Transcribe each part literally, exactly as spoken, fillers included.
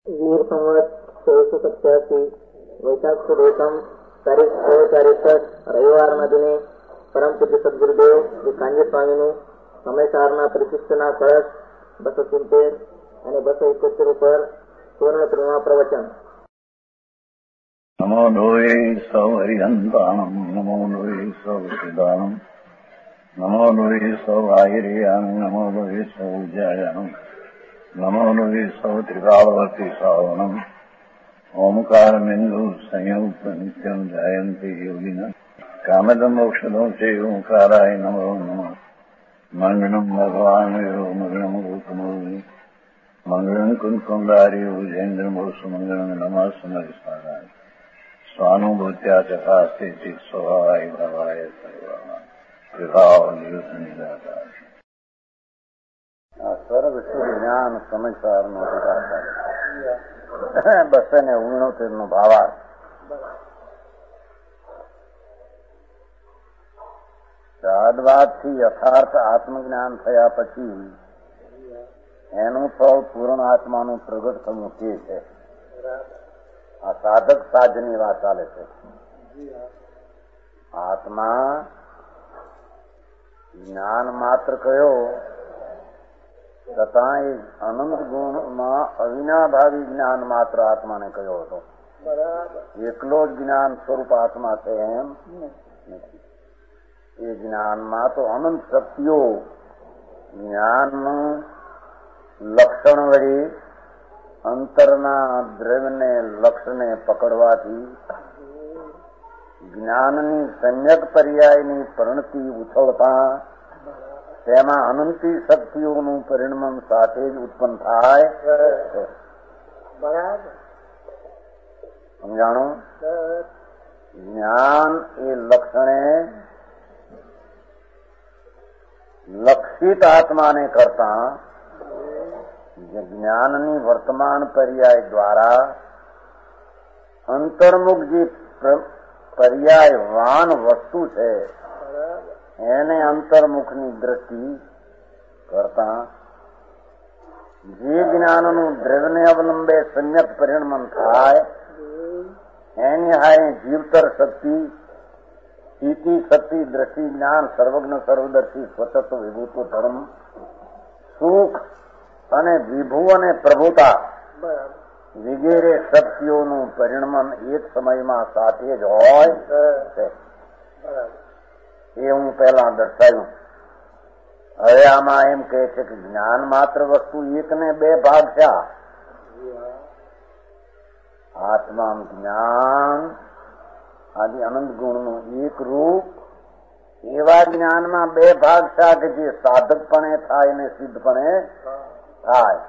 વીર સંવત સોળસો સત્યાસી વૈશાખ સુદ એકમ તારીખ છ ચાર એકસઠ રવિવારના દિને પરમ પૂજ્ય સદગુરુદેવ શ્રી કાંજી સ્વામીનું સમયસારના પરિશિષ્ટના કળશ બસો સિત્તેર અને બસો એકોતેર ઉપર સુવર્ણ પ્રેમા પ્રવચન. નમો લોહે સૌ હરિહંતાણમ નમો લોહે સૌ સિદ્ધાણમ નમો લોહે સૌ આહિર્યાન નમો લોહે સૌ જયાનમ નમો લોહે સૌ ત્રિકાળવતી શ્રાવણમ ઓમકારમિંદુ સંયુક્ત નિત્યમ જાયંતિ યોગિના કામદમ મોક્ષદો છે ઓંકારાય નમો નમઃ. મંગળમ ભગવાન મંગળમ ગૌતમોની મંગળમ કુંકુંડારી ઉજેન્દ્રમો સુમંગળમ નમઃ સમરિસ્વારાય સ્વાનુભૂત્યા ચકાસ્તે સ્વભાવાય ભવાય સર્વા વિભાવ નિયુત નિરાકાર. આ સર્વ શુદ્ધ જ્ઞાન સમજસારનો વિકાસ થાય બસો ને ઉનોતેર નો ભાવાર્થ. શ્રાદ્ધવાદથી યથાર્થ આત્મજ્ઞાન થયા પછી એનું ફળ પૂર્ણ આત્માનું પ્રગટ થવું તે છે. આ સાધક સાધની વાત ચાલે છે. આત્મા જ્ઞાન માત્ર કયો છતાં એ અનંત ગુણમાં અવિનાભાવી જ્ઞાન માત્ર આત્માને કયો હતો. એકલો જ જ્ઞાન સ્વરૂપ આત્મા છે એમ નથી. એ જ્ઞાનમાં તો અનંત શક્તિઓ જ્ઞાનનું લક્ષણ વળી અંતરના દ્રવ્યને લક્ષને પકડવાથી જ્ઞાનની સમ્યક પર્યાયની પરિણતિ ઉછળતા તેમાં અનંતી શક્તિઓનું પરિણમન સાથે જ ઉત્પન્ન થાય. સમજાણું? જ્ઞાન એ લક્ષણે લક્ષિત આત્માને કરતા જ્ઞાનની વર્તમાન પર્યાય દ્વારા અંતર્મુખ જે પર્યાયવાન વસ્તુ છે એને અંતર્મુખની દ્રષ્ટિ કરતા જે જ્ઞાનનું દ્રવ્યને અવલંબે સમ્યક પરિણમન થાય એની હાય જીવતર શક્તિ સ્થિતિ શક્તિ દ્રષ્ટિ જ્ઞાન સર્વજ્ઞ સર્વદર્શી સ્વતત્વ વિભૂતો ધર્મ સુખ અને વિભુ અને પ્રભુતા વગેરે શક્તિઓનું પરિણમન એક સમયમાં સાથે જ હોય છે. એ હું પહેલા દર્શાવ્યું. હવે આમાં એમ કહે છે કે જ્ઞાન માત્ર વસ્તુ એક ને બે ભાગ છે. આત્મા જ્ઞાન આદિ અનંત ગુણનું એક રૂપ એવા જ્ઞાનમાં બે ભાગ છે કે જે સાધકપણે થાય અને સિદ્ધપણે થાય.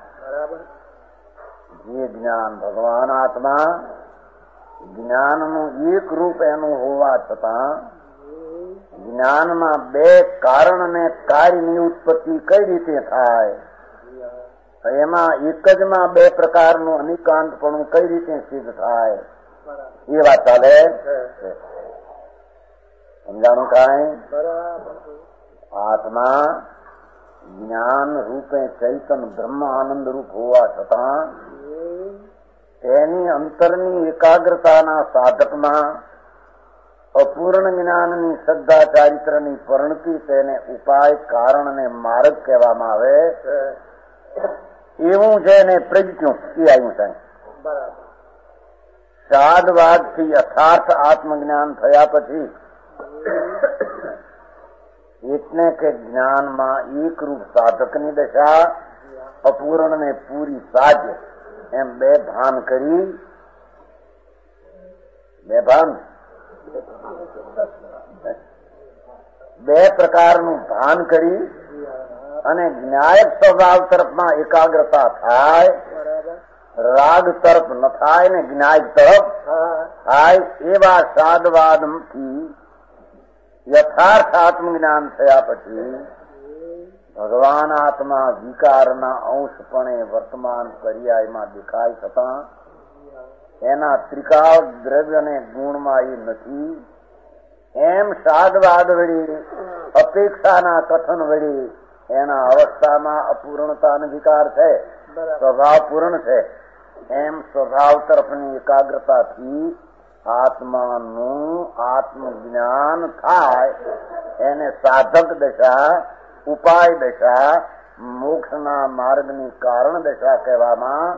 જે જ્ઞાન ભગવાન આત્મા જ્ઞાનનું એક રૂપ એનું હોવા છતાં જ્ઞાનમાં બે કારણ અને કાર્યની ઉત્પત્તિ કઈ રીતે થાય, એમાં એક જ માં બે પ્રકારનું અનિકાંતપણું કઈ રીતે સિદ્ધ થાય એ વાત ચાલે. સમજાણું કાંઈ? આત્મા જ્ઞાન રૂપે ચૈતન બ્રહ્મ આનંદ રૂપ હોવા છતાં તેની અંતરની એકાગ્રતાના સાધકમાં અપૂર્ણ જ્ઞાનની શ્રદ્ધા ચારિત્રની પરિણતિ તેને ઉપાય કારણ અને માર્ગ કહેવામાં આવે. એવું છે એને પ્રજ્ઞું એ આવ્યું છે. શ્રાદ્ધવાદથી યથાર્થ આત્મજ્ઞાન થયા પછી એટલે કે જ્ઞાનમાં એક રૂપ સાધકની દશા અપૂર્ણ ને પૂરી સાધ્ય એમ બે ભાન કરી બે ભાન બે પ્રકારનું ભાન કરી અને જ્ઞાયક સ્વભાવ તરફમાં એકાગ્રતા થાય, રાગ તરફ ન થાય ને જ્ઞાયક તરફ થાય એવા શ્રાદ્ધવાદથી યથાર્થ આત્મજ્ઞાન થયા પછી ભગવાન આત્મા વિકારના અંશપણે વર્તમાન પર્યાયમાં દેખાય છતાં એના ત્રિકાળ દ્રવ્ય અને ગુણમાં એ નથી એમ શ્રાદ્ધવાદ વળી અપેક્ષાના કથન વળી એના અવસ્થામાં અપૂર્ણતા વિકાર છે, સ્વભાવ પૂર્ણ છે એમ સ્વભાવ તરફની એકાગ્રતાથી આત્માનું આત્મજ્ઞાન થાય એને સાધક દશા, ઉપાય દશા, મોક્ષના માર્ગની કારણ દશા કહેવામાં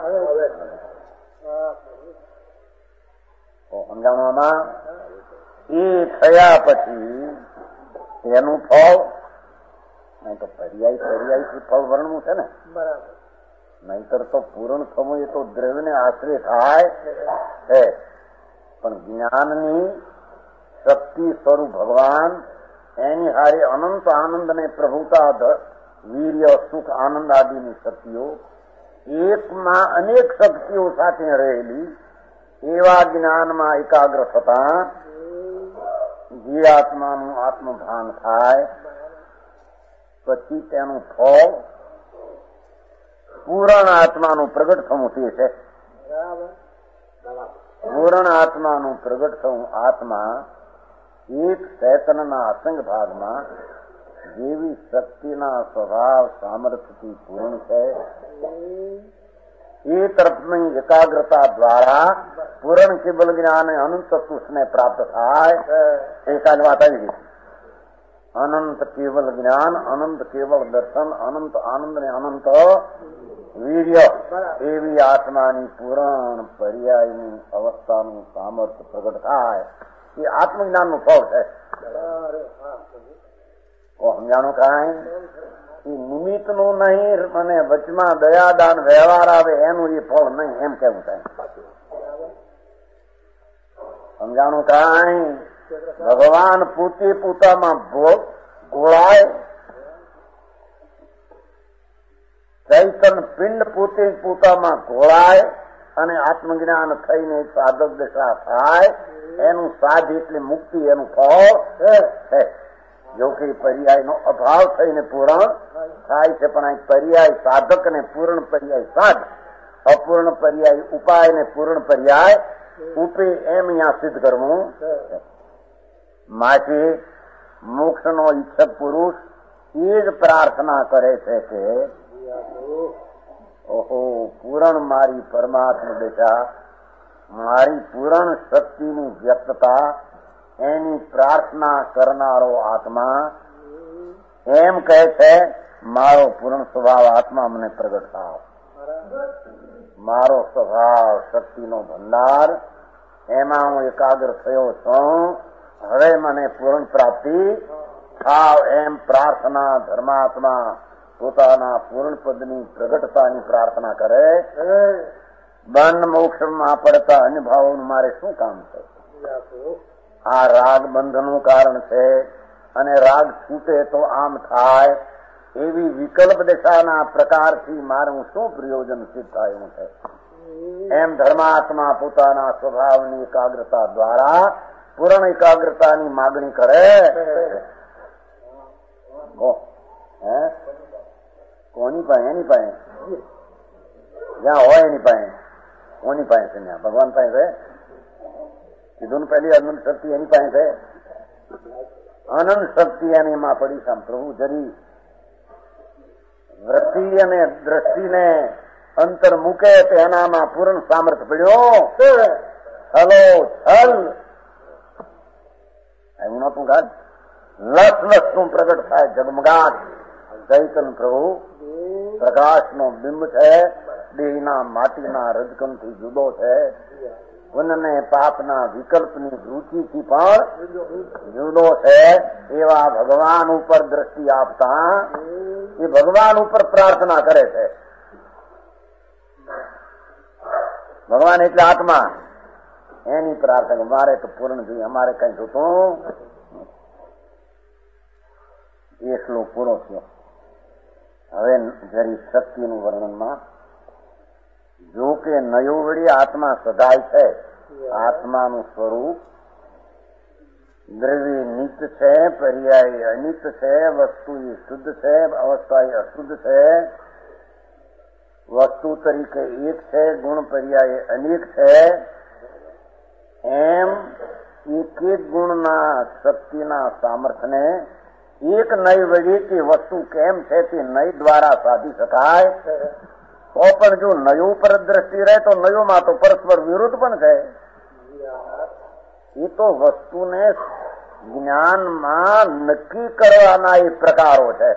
સમજાવવામાં. એ થયા પછી એનું ફળ નહીં તો પર્યાય પર્યાયથી ફળ વર્ણવું છે ને, બરાબર. નહીતર તો પૂર્ણ થવું એ તો દ્રવ્યને આશ્રય થાય છે. પણ જ્ઞાનની શક્તિ સ્વરૂપ ભગવાન એની હારે અનંત આનંદ ને પ્રભુતા, વીર્ય, સુખ, આનંદ આદિની શક્તિઓ એકમાં અનેક શક્તિઓ સાથે રહેલી એવા જ્ઞાનમાં એકાગ્ર થતા જે આત્માનું આત્મભાન થાય પછી તેનું ફળ પૂર્ણ આત્માનું પ્રગટ થવું તે છે. પૂર્ણ આત્માનું પ્રગટ થવું આત્મા એક ચેતનના અસંગ ભાગમાં જેવી શક્તિના સ્વભાવ સામર્થ્યથી પૂર્ણ છે એ તરફની એકાગ્રતા દ્વારા પૂર્ણ કેવલ જ્ઞાન અનંત સુખને પ્રાપ્ત થાય. એકાદ વાત આવી ગઈ. અનંત કેવલ જ્ઞાન, અનંત કેવલ દર્શન, અનંત આનંદ ને અનંત વીર્ય એવી આત્માની પૂર્ણ પર્યાયની અવસ્થાનું સામર્થ્ય પ્રગટ થાય એ આત્મજ્ઞાનનું ફળ છે. સમજાણું કાંઈ? એ નિમિત્તનું નહીં અને વચમાં દયાદાન વ્યવહાર આવે એનું એ ફળ નહીં એમ કેવું થાય. સમજાણું કાંઈ? ભગવાન પોતે પોતામાં ગોળાય, ચૈતન પિંડ પોતે પોતામાં ઘોળાય અને આત્મજ્ઞાન થઈને સાધક દશા થાય એનું સાધ એટલે મુક્તિ, એનું ફળ છે. જો કે પર્યાયનો અભાવ થઈને પૂર્ણ થાય છે, પણ આ પર્યાય સાધક ને પૂર્ણ પર્યાય સાધ, અપૂર્ણ પર્યાય ઉપાય ને પૂર્ણ પર્યાય ઉપે એમ અહીંયા સિદ્ધ કરવું. માટે મોક્ષનો ઈચ્છક પુરુષ એ જ પ્રાર્થના કરે છે કે ઓહો પૂરણ મારી પરમાત્મા દશા, મારી પૂરણ શક્તિની વ્યક્તતા એની પ્રાર્થના કરનારો આત્મા એમ કહે છે મારો પૂર્ણ સ્વભાવ આત્મા મને પ્રગટ થાવ, મારો સ્વભાવ શક્તિનો ભંડાર એમાં હું એકાગ્ર થયો છું, હવે મને પૂર્ણ પ્રાપ્તિ થાવ એમ પ્રાર્થના ધર્માત્મા પોતાના પૂર્ણ પદની પ્રગટતાની પ્રાર્થના કરે. બંધ મોક્ષમાં પડતા અનુભાવોનું મારે શું કામ છે? આ રાગ બંધનું કારણ છે અને રાગ છૂટે તો આમ થાય એવી વિકલ્પ દશાના પ્રકારથી મારું શું પ્રયોજન સિદ્ધ થાય એવું છે. એમ ધર્માત્મા પોતાના સ્વભાવની એકાગ્રતા દ્વારા પૂર્ણ એકાગ્રતાની માગણી કરે. કોની પાસે? એની પાસે જ્યાં હોય એની પાસે, કોની પાસે છે? ત્યાં ભગવાન પાસે છે. કીધું પહેલી અનંત શક્તિ એની પાસે છે. અનંત શક્તિ એની માં પડી છે. પ્રભુ જરી વૃત્તિ અને દ્રષ્ટિને અંતર મૂકે તો એનામાં પૂર્ણ સામર્થ્ય પડ્યો. હલો છલ એવું નતું ગાત લસ લસ નું પ્રગટ થાય જગમગાટ. ચૈતન પ્રભુ પ્રકાશનો બિંબ છે, દેહના માટીના રજકમથી જુદો છે, પુણ્યને પાપના વિકલ્પની રુચિથી પણ જુદો છે. એવા ભગવાન ઉપર દ્રષ્ટિ આપતા એ ભગવાન ઉપર પ્રાર્થના કરે છે. ભગવાન એટલે આત્મા, એની પ્રાર્થના મારે તો પૂર્ણ જોઈએ, અમારે કઈ જોતું. એ શ્લોક પૂરો થયો. હવે જરી શક્તિનું વર્ણનમાં જો કે નયો વળી આત્મા સદાય છે. આત્માનું સ્વરૂપ દ્રવ્ય નિત્ય છે, પર્યાય અનિત્ય છે, વસ્તુ એ શુદ્ધ છે, અવસ્થા એ અશુદ્ધ છે, વસ્તુ તરીકે એક છે, ગુણ પર્યાય અનેક છે. એમ એક એક ગુણના શક્તિના સામર્થ્યને એક નય વળી કે વસ્તુ કેમ છે તે નય દ્વારા સાધી શકાય. તો પણ જો નયું પર દ્રષ્ટિ રહે તો નયુંમાં તો પરસ્પર વિરુદ્ધ પણ છે. એ તો વસ્તુને જ્ઞાનમાં નક્કી કરવાના એ પ્રકારો છે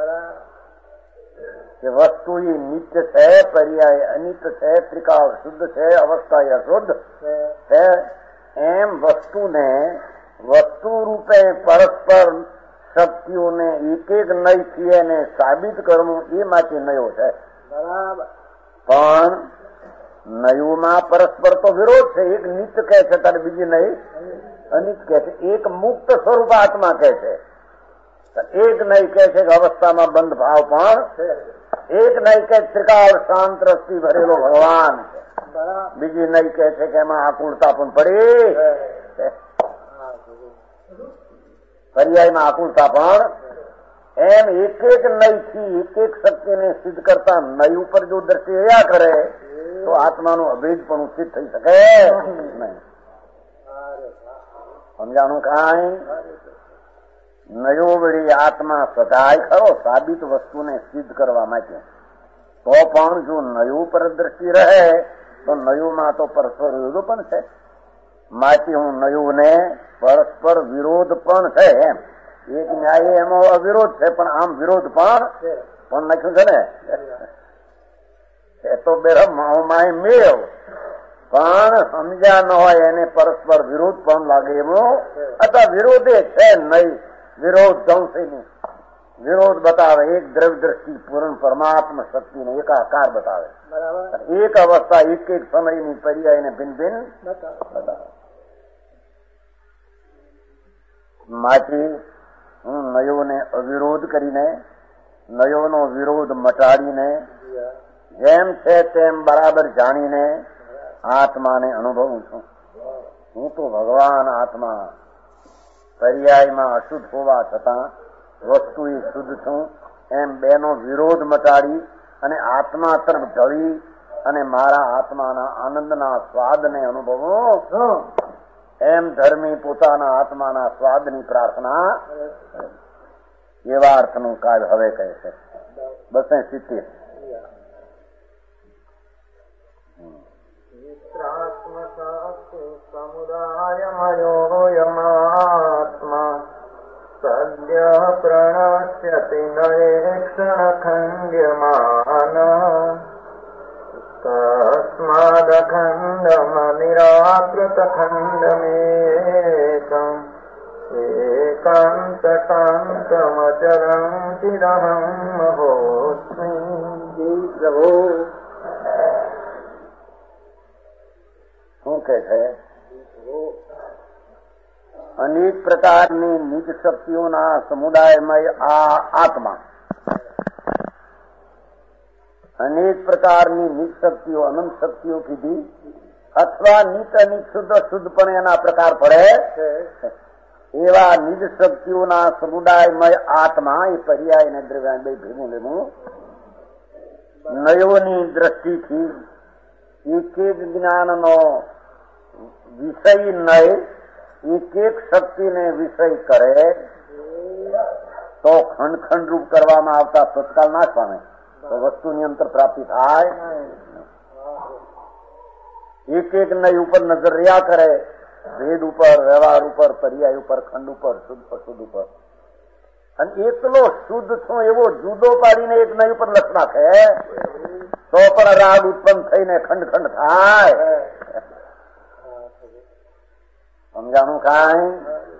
કે વસ્તુ એ નિત્ય છે, પર્યાય અનિત્ય છે, ત્રિકાળ શુદ્ધ છે, અવસ્થા અશુદ્ધ છે. એમ વસ્તુને વસ્તુ રૂપે પરસ્પર શક્તિઓને એક એક નયથી એને સાબિત કરવું એ માટે નયો છે. પણ નયુમાં પરસ્પર તો વિરોધ છે. એક નિત્ય કહે છે ત્યારે બીજી નય અનિત કહે છે. એક મુક્ત સ્વરૂપ આત્મા કહે છે, એક નય કહે છે કે અવસ્થામાં બંધ ભાવ પણ, એક નય કહે ત્રિકાળ શાંત રસથી ભરેલો ભગવાન છે, બીજી નય કહે છે કે એમાં આકુળતા પણ પડી, પર્યાયમાં આકુળતા પણ. એમ એક એક નયથી એક એક શક્તિને સિદ્ધ કરતા નય ઉપર જો દ્રષ્ટિ રહ્યા કરે તો આત્માનું અભેદ પણ સિદ્ધ થઈ શકે નહીં. સમજાણું કાંઈ? નયો વળી આત્મા સદાય ખરો સાબિત વસ્તુને સિદ્ધ કરવા માટે. તો પણ જો નયું પર દ્રષ્ટિ રહે તો નયુંમાં તો પરસ્પર વિરોધ પણ છે. માટે હું નયુંને પરસ્પર વિરોધ પણ છે એમ. એક ન્યાય એમાં અવિરોધ છે પણ આમ વિરોધ પણ પણ નાખ્યું છે ને. એ તો બેરમાય મેળ પણ સમજ્યા ન હોય એને પરસ્પર વિરોધ પણ લાગે એવો, અથવા વિરોધે છે નહીં. વિરોધ ધંસની વિરોધ બતાવે. એક દ્રવ્ય દ્રષ્ટિ પૂર્ણ પરમાત્મા શક્તિને એકાકાર બતાવે. એક અવસ્થા એક એક સમયની પર્યાયને ભિન્ન ભિન્ન બતાવે. માટે હું નયોને અવિરોધ કરીને, નયોનો વિરોધ મટાડીને, જેમ છે તેમ બરાબર જાણીને આત્માને અનુભવું છું. હું તો ભગવાન આત્મા પર્યાયમાં અશુદ્ધ હોવા છતાં વસ્તુ એ શુદ્ધ છું એમ બેનો વિરોધ મટાડી અને આત્મા તરફ ઢળી અને મારા આત્માના આનંદના સ્વાદને અનુભવું. એમ ધર્મી પોતાના આત્માના સ્વાદની પ્રાર્થના. એવા અર્થનું કાર્ય હવે કહે છે. બસે સિત્તેર. સમુદાયમયોયમાત્મા સદ્ય પ્રણશ્યતિ નયેક્ષણ ખંડ્યમાન તસ્માદખંડમ નિરાકૃત ખંડમેકમ એકાંતકાંતમચરં ચિદહં મહોસ્મિ. પ્રભુ શું કે છે? અનેક પ્રકારની નીચ શક્તિઓના સમુદાયમય આ આત્મા, અનેક પ્રકારની નીચ શક્તિઓ અનંત શક્તિઓ કીધી, અથવા નીચ અનિત શુદ્ધ શુદ્ધ પણ એના પ્રકાર પડે. એવા નિજ શક્તિઓના સમુદાયમય આત્મા એ પર્યાય ને દ્રવ્ય બે ભેગું લેવું. નયોની દ્રષ્ટિથી એક એક જ્ઞાનનો વિષય નય એક એક શક્તિને વિષય કરે તો ખંડ ખંડ રૂપ કરવામાં આવતા તત્કાલ નાશ પામે તો વસ્તુની અંતર પ્રાપ્તિ થાય. એક એક નય ઉપર નજર રહ્યા કરે, ભેદ ઉપર, વ્યવહાર ઉપર, પર્યાય ઉપર, ખંડ ઉપર, શુદ્ધ અશુદ્ધ ઉપર, અને એકલો શુદ્ધ છું એવો જુદો પાડીને એક નય ઉપર લક્ષ નાખે તો પણ રાગ ઉત્પન્ન થઈને ખંડ ખંડ થાય. સમજાણું કાંઈ?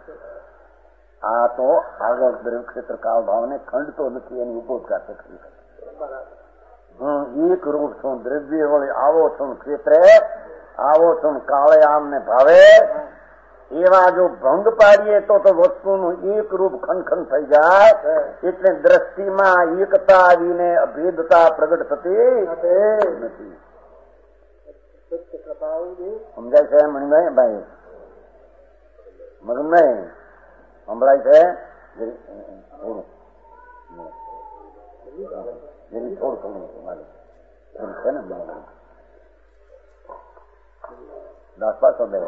આ તો આગળ દ્રવ્ય ક્ષેત્ર કાળ ભાવને ખંડ તો નથી એની ઉપોદકાર છે. હું એક રૂપ છું, દ્રવ્ય વળી આવો છું, ક્ષેત્રે આવો છું, કાળે આમ ને ભાવે. એવા જો ભંગ પાડીએ તો તો વસ્તુનું એક રૂપ ખંડ ખંડ થઈ જાય. એટલે દ્રષ્ટિમાં એકતા આવીને અભેદતા પ્રગટ થતી નથી. સમજાય છે મણિભાઈ? ભાઈ મગનભાઈ સંભળાય છે? થોડું થોડું થોડું છે ને દસ પાસો બે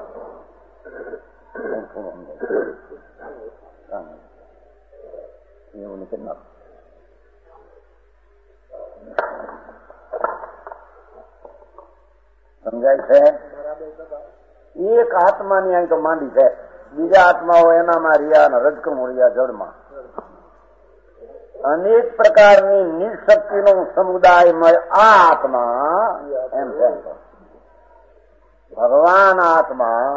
થોડું થોડું સમજાય એવું નીકળી નાખ. સમજાય છે? એક આત્માની અહીં તો માંડી છે, બીજા આત્માઓ એનામાં રહ્યા અને રજકમ રહ્યા જળમાં. અનેક પ્રકારની નિશક્તિનો સમુદાયમય આ આત્મા એમ છે. ભગવાન આત્મા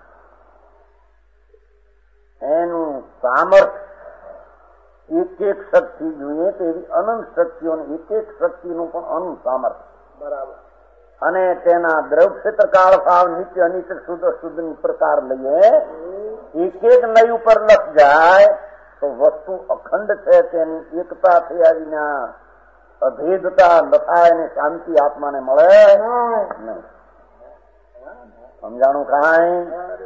એનું સામર્થ્ય એક એક શક્તિ જોઈએ તેવી અનંત શક્તિઓની એક એક શક્તિનું પણ અનંત સામર્થ્ય. બરાબર. અને તેના દ્રવ ક્ષેત્ર કાળ ભાવ નિત્ય અનિત્ય શુદ્ધ શુદ્ધની પ્રકાર લઈએ, એક એક નય ઉપર લખ જાય તો વસ્તુ અખંડ છે, તેની એકતા થયા વિના અભેદતા લખાય અને શાંતિ આત્માને મળે નહીં. સમજાણું કાંઈ?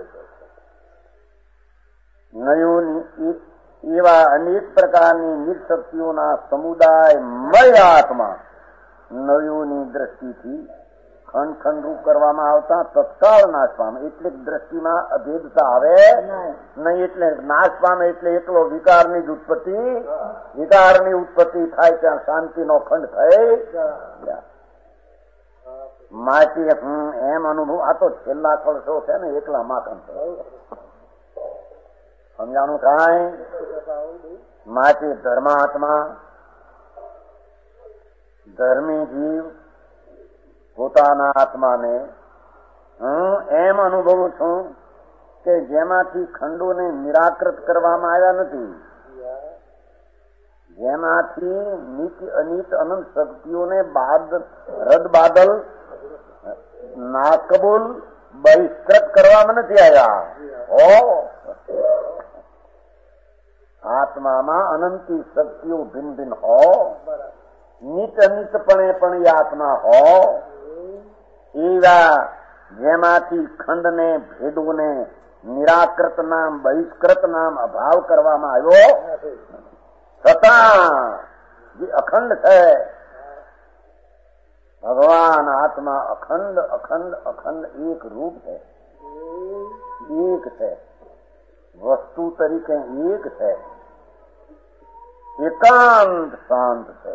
નયોની એવા અનેક પ્રકારની નિશક્તિઓના સમુદાય મય આત્મા નયોની દ્રષ્ટિથી ખંડ ખંડ રૂપ કરવામાં આવતા તત્કાળ નાશ પામે. એટલે દ્રષ્ટિમાં અભેદતા આવે નહીં. એટલે નાશ પામે એટલે એકલો વિકારની જ ઉત્પત્તિ, વિકારની ઉત્પત્તિ થાય ત્યાં શાંતિનો ખંડ થઈ. માટે હું એમ અનુભવ, આ તો છેલ્લા કળશો છે ને એકલા માખણ. સમજાણું કાંઈ? માટે ધર્માત્મા ધર્મી જીવ પોતાના આત્માને હું એમ અનુભવું છું કે જેમાંથી ખંડોને નિરાકૃત કરવામાં આવ્યા નથી, જેમાંથી નિત્ય અનિત અનંત શક્તિઓને બાદ રદ બાદલ નાકબૂલ બહિષ્કૃત કરવામાં નથી આવ્યા. ઓ આત્મામાં અનંતી શક્તિઓ ભિન્ન ભિન્ન હો, નિત અનિતપણે પણ એ આત્મા હો, એવા જેમાંથી ખંડને ભેદોને નિરાકૃત નામ બહિષ્કૃત નામ અભાવ કરવામાં આવ્યો છતાં જે અખંડ છે ભગવાન આત્મા અખંડ અખંડ અખંડ એક રૂપ છે, એક છે, વસ્તુ તરીકે એક છે, એકાંત શાંત છે.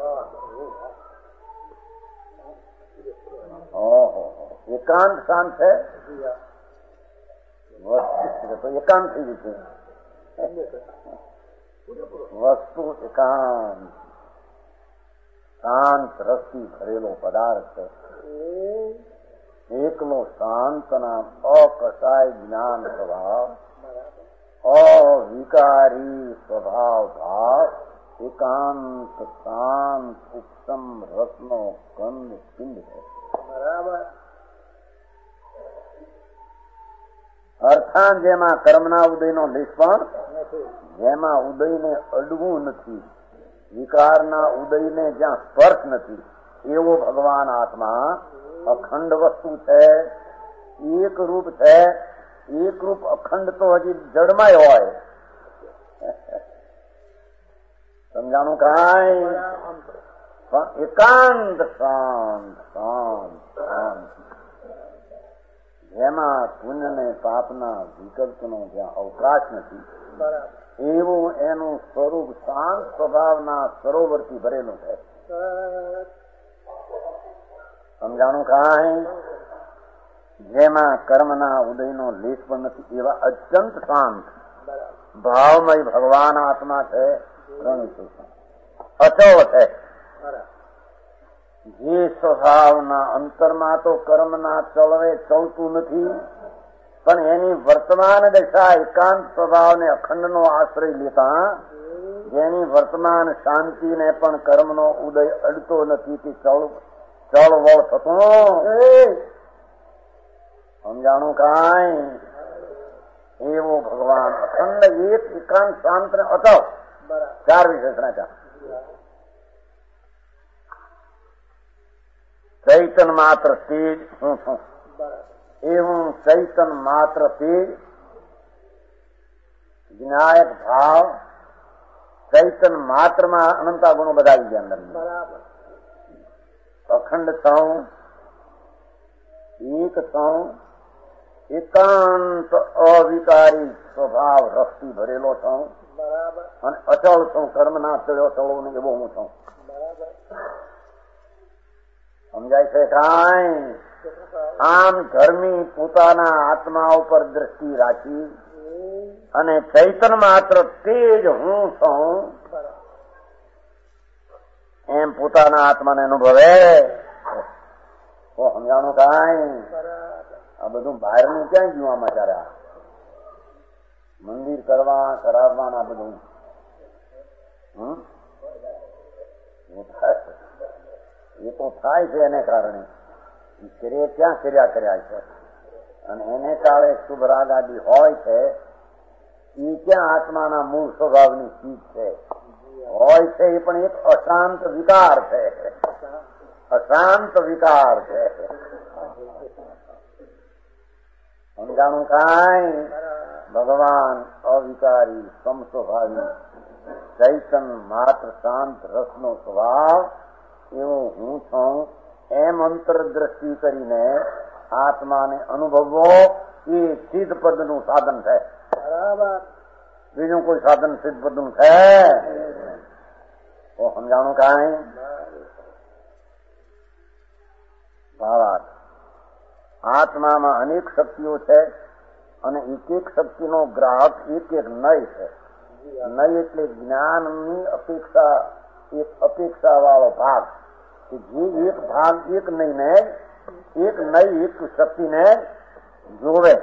ઓહો, એકાંત શાંત છે, વસ્તુ તો એકાંત થઈ છે, વસ્તુ એકાંત શાંત રસથી ભરેલો પદાર્થ છે. એકલો શાંત નામ અકસાય જ્ઞાન સ્વભાવ, અવિકારી સ્વભાવ ભાવ, એકાંત શાંત ઉત્તમ રસનો કંદ પિંડ છે. બરાબર. અર્થાત જેમાં કર્મના ઉદયનો લેશ પણ જેમાં ઉદયને અડવું નથી, વિકારના ઉદયને જ્યાં સ્પર્શ નથી, એવો ભગવાન આત્મા અખંડ વસ્તુ છે, એક રૂપ છે. એક રૂપ અખંડ તો હજી જડમાય હોય. સમજાણું કાંઈ? પણ એકાંત શાંત શાંત શાંત, જેમાં પુણ્ય ને પાપના વિકલ્પનો જ્યાં અવકાશ નથી, એવું એનું સ્વરૂપ શાંત સ્વભાવના સરોવરથી ભરેલું છે. સમજાણું કાંઈ? જેમાં કર્મના ઉદયનો લેશ પણ નથી, એવા અત્યંત શાંત ભાવમય ભગવાન આત્મા છે. અચળ છે. જે સ્વભાવના અંતરમાં તો કર્મના ચળવે ચલતું નથી, પણ એની વર્તમાન દશા એકાંત સ્વભાવને અખંડનો આશ્રય લેતા જેની વર્તમાન શાંતિને પણ કર્મનો ઉદય અડતો નથી, તે ચળ ચળવળ થતો. સમજાણું કાંઈ? એવો ભગવાન અખંડ એક એકાંત શાંત ને અટલ, ચાર વિશેષણા ચાર. ચૈતન માત્ર તેજ હું છું, એવું ચૈતન માત્ર તેજ વિનાયક ભાવ. ચૈતન માત્રમાં અનંતા ગુણો બધા આવી ગયા અંદર. અખંડ છું, એક છું, એકાંત અવિકારી સ્વભાવ રસથી ભરેલો છું, અને અચળ છું, કર્મ ના ચડ્યો ચડો ને એવો હું છું. સમજાય છે કાંઈ? આમ ધર્મી પોતાના આત્મા ઉપર દ્રષ્ટિ રાખી અને ચૈતન માત્ર તે જ હું છું એમ પોતાના આત્માને અનુભવે તો સમજાણું કાંઈ આ બધું બહારનું ક્યાં ગયું આમાં ત્યારે મંદિર કરવા કરાવવા આ બધું એ તો થાય છે એને કારણે ક્રિયા ક્યાં કર્યા કર્યા છે અને એને કાળે શુભ રાગ આદિ હોય છે એ ક્યાં આત્માના મૂળ સ્વભાવની ચીજ છે હોય છે એ પણ એક અશાંત વિકાર છે અશાંત વિકાર છે સમજાણું કાંઈ ભગવાન અવિકારી સમસ્વભાવી ચૈતન માત્ર શાંત રસનો સ્વભાવ એવો હું છું એમ અંતરદ્રષ્ટિ કરીને આત્માને અનુભવવો એ સિદ્ધ પદનું સાધન છે. બરાબર, બીજું કોઈ સાધન સિદ્ધ પદનું છે તો સમજાણું કાંઈ ભાવાર્થ આત્મામાં અનેક શક્તિઓ છે અને એક એક શક્તિનો ગ્રાહક એક એક નય છે. નય એટલે જ્ઞાનની અપેક્ષા એક અપેક્ષા વાળો ભાગ કે જે એક ભાગ એક નયને એક નય એક શક્તિને જોવે.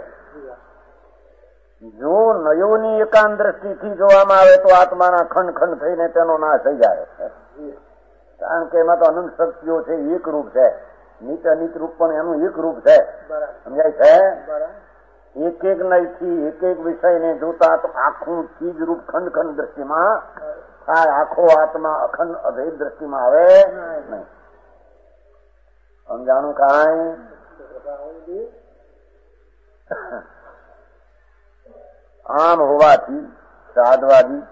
જો નયોની એકાંત દ્રષ્ટિથી જોવામાં આવે તો આત્માના ખંડ ખંડ થઈને તેનો નાશ થઈ જાય, કારણ કે એમાં તો અનંત શક્તિઓ છે, એક રૂપ છે. નિત અનિત રૂપ પણ એનું એક રૂપ છે, સમજાય છે. એક એક નયથી એક એક વિષયને જોતા તો આખું ચીજ રૂપ ખંડ ખંડ દ્રષ્ટિમાં થાય, આખો આત્મા અખંડ અભેદ દ્રષ્ટિમાં આવે નહીં. સમજાણું કાંઈ આમ હોવાથી સાધવાદી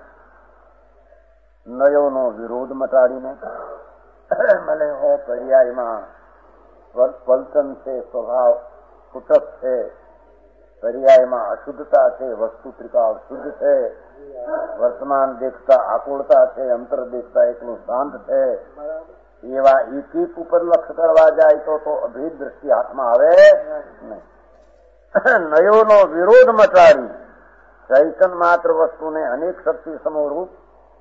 નયોનો વિરોધ મટાડીને મને હો પર્યાયમાં પલટન છે, સ્વભાવ છૂટક છે, પર્યાયમાં અશુદ્ધતા છે, વસ્તુ ત્રિકાળ શુદ્ધ છે, વર્તમાન દેખતા આકુળતા છે, અંતર દેખતા એકલું શાંત છે, એવા એક એક ઉપર લક્ષ કરવા જાય તો તો અભેદ દ્રષ્ટિ હાથમાં આવે નહીં. નયોનો વિરોધ મટાડી ચૈતન માત્ર વસ્તુને અનેક શક્તિ સમરૂપ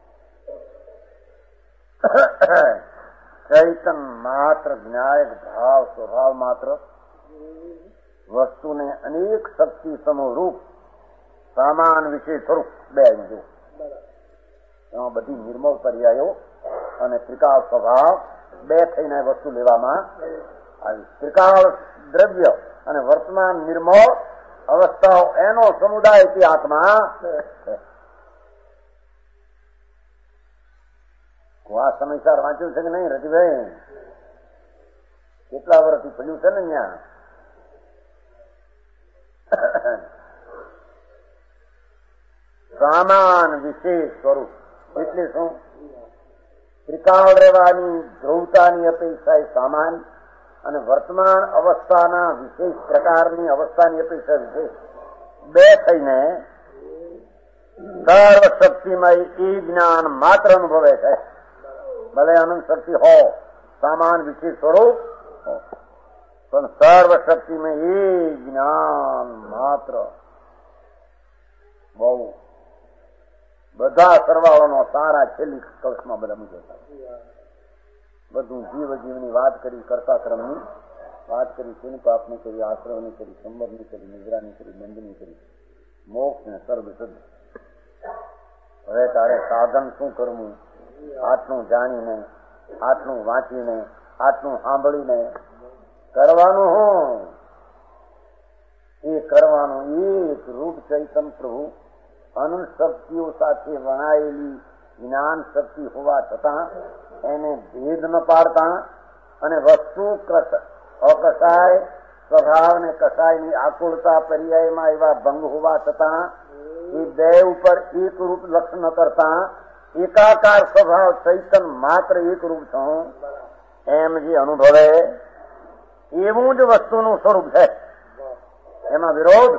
ચૈતન માત્ર જ્ઞાયક ભાવ સ્વભાવ માત્ર વસ્તુને અનેક શક્તિ સમરૂપ સામાન વિશે સ્વરૂપ બે જો એમાં બધી નિર્મળ પર્યાયો અને ત્રિકાળ સ્વભાવ બે થઈને વસ્તુ લેવામાં આવી. ત્રિકાળ દ્રવ્ય અને વર્તમાન નિર્મળ અવસ્થાઓ એનો સમુદાય તે આત્મા છે. આ સમયસાર વાંચ્યું છે કે નહીં રતિભાઈ? કેટલા વર્ષથી પડ્યું છે ને અહીંયા? સામાન વિશેષ સ્વરૂપ એટલે શું? ત્રિકાળ રહેવાની ધ્રુવતાની અપેક્ષા એ સામાન અને વર્તમાન અવસ્થાના વિશેષ પ્રકારની અવસ્થાની અપેક્ષા વિશેષ બે થઈને સર્વ શક્તિમય એ જ્ઞાન માત્ર અનુભવે છે. ભલે અનંત શક્તિ હો, સામાન વિશેષ સ્વરૂપ હો, પણ સર્વ શક્તિમય એ જ્ઞાન માત્ર. બહુ બધા સરવાળોનો સારા છેલ્લી કક્ષમાં બધા મુજબ બધું જીવ જીવની વાત કરી, કરતા ક્રમની વાત કરી, પુન પાપની કરી, આશ્રવની કરી, સંવરની કરી, નિદ્રાની કરી, બંધની કરી, મોક્ષ ને સર્વ શુદ્ધ. હવે તારે સાધન શું કરવું? આટલું જાણીને, આટલું વાંચીને, આટલું સાંભળીને કરવાનું હું? એ કરવાનું એક રૂપ ચૈતન પ્રભુ અનંત શક્તિઓ સાથે વણાયેલી જ્ઞાન શક્તિ હોવા છતાં એને ભેદ ન પાડતા અને વસ્તુ અકસાય સ્વભાવ ને કસાયની આકુળતા પર્યાયમાં એવા ભંગ હોવા છતાં એ બે ઉપર એક રૂપ લક્ષ ન કરતા એકાકાર સ્વભાવ ચૈતન માત્ર એક રૂપ છું એમ જે અનુભવે એવું જ વસ્તુનું સ્વરૂપ છે. એમાં વિરોધ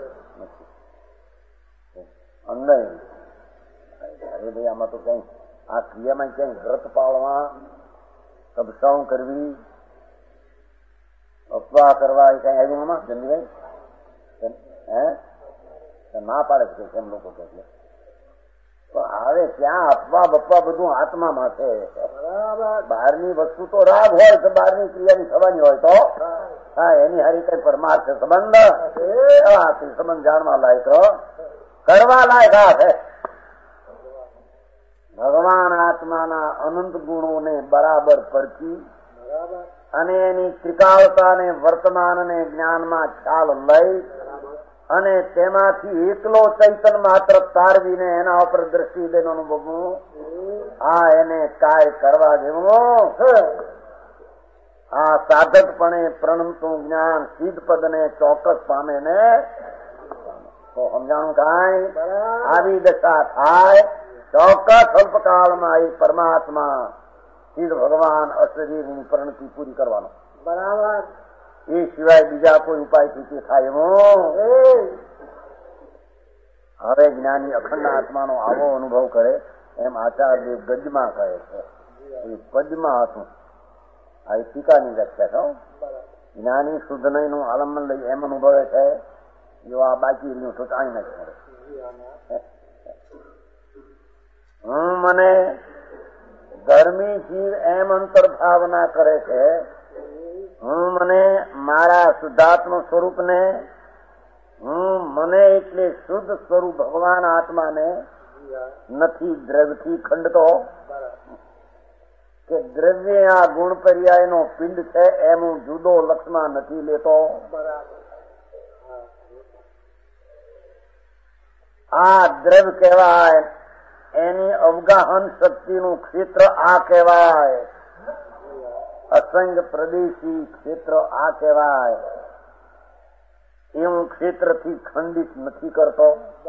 નહીં. અરે ભાઈ આમાં તો કઈ આ ક્રિયામાં ક્યાંય વ્રત પાળવા, તપસ્યાઓ કરવી, અફવા કરવા એ કઈ આવ્યું આમાં જમીભાઈ હે ના પાડે છે કેમ લોકો કે હવે ક્યાં અફવા બફવા બધું આત્મામાં છે. બહારની વસ્તુ તો રાગ હોય તો બહારની ક્રિયાની થવાની હોય તો હા એની હારી કઈ પરમાર્થ સંબંધ સંબંધ જાણવા લાયક કરવા લાયક આ છે. ભગવાન આત્માના અનંત ગુણોને બરાબર પરખી અને એની ત્રિકાળતાને વર્તમાનને જ્ઞાનમાં ખ્યાલ લઈ અને તેમાંથી એકલો ચૈતન માત્ર તારવીને એના ઉપર દ્રષ્ટિ દઈને અનુભવવું આ એને કાય કરવા જેવું આ સાધકપણે પ્રણમતું જ્ઞાન સિદ્ધ પદને ચોક્કસ પામે ને તો સમજાણું કાંઈ આવી દશા થાય ચોક્કસ અલ્પકાળમાં એ પરમાત્મા સિદ્ધ ભગવાન અશરીરની પરિણતિ પૂરી કરવાનો બરાબર. એ સિવાય બીજા કોઈ ઉપાયથી થાય એમ હવે જ્ઞાની અખંડ આત્માનો આવો અનુભવ કરે એમ આચાર્ય ગજમાં કહે છે. એ પદમાં હતું આ ટીકાની વ્યાખ્યા છો. જ્ઞાની શુદ્ધ નહીં નું આલંબન લઈ એમ અનુભવે છે જો આ બાકી રહ્યું તો કાંઈ નથી મળે. હું મને ધર્મી જીવ એમ અંતર્ભાવના કરે છે. હું મને મારા શુદ્ધાત્મ સ્વરૂપને હું મને એટલે શુદ્ધ સ્વરૂપ ભગવાન આત્માને નથી દ્રવ્યથી ખંડતો કે દ્રવ્ય આ ગુણ પર્યાયનો પિંડ છે એમ હું જુદો લક્ષમાં નથી લેતો. આ દ્રવ્ય કહેવાય એની અવગાહન શક્તિનું ક્ષેત્ર આ કહેવાય. અસંગ પ્રદેશી ક્ષેત્ર આ કહેવાય. એ હું ક્ષેત્રથી ખંડિત નથી કરતો.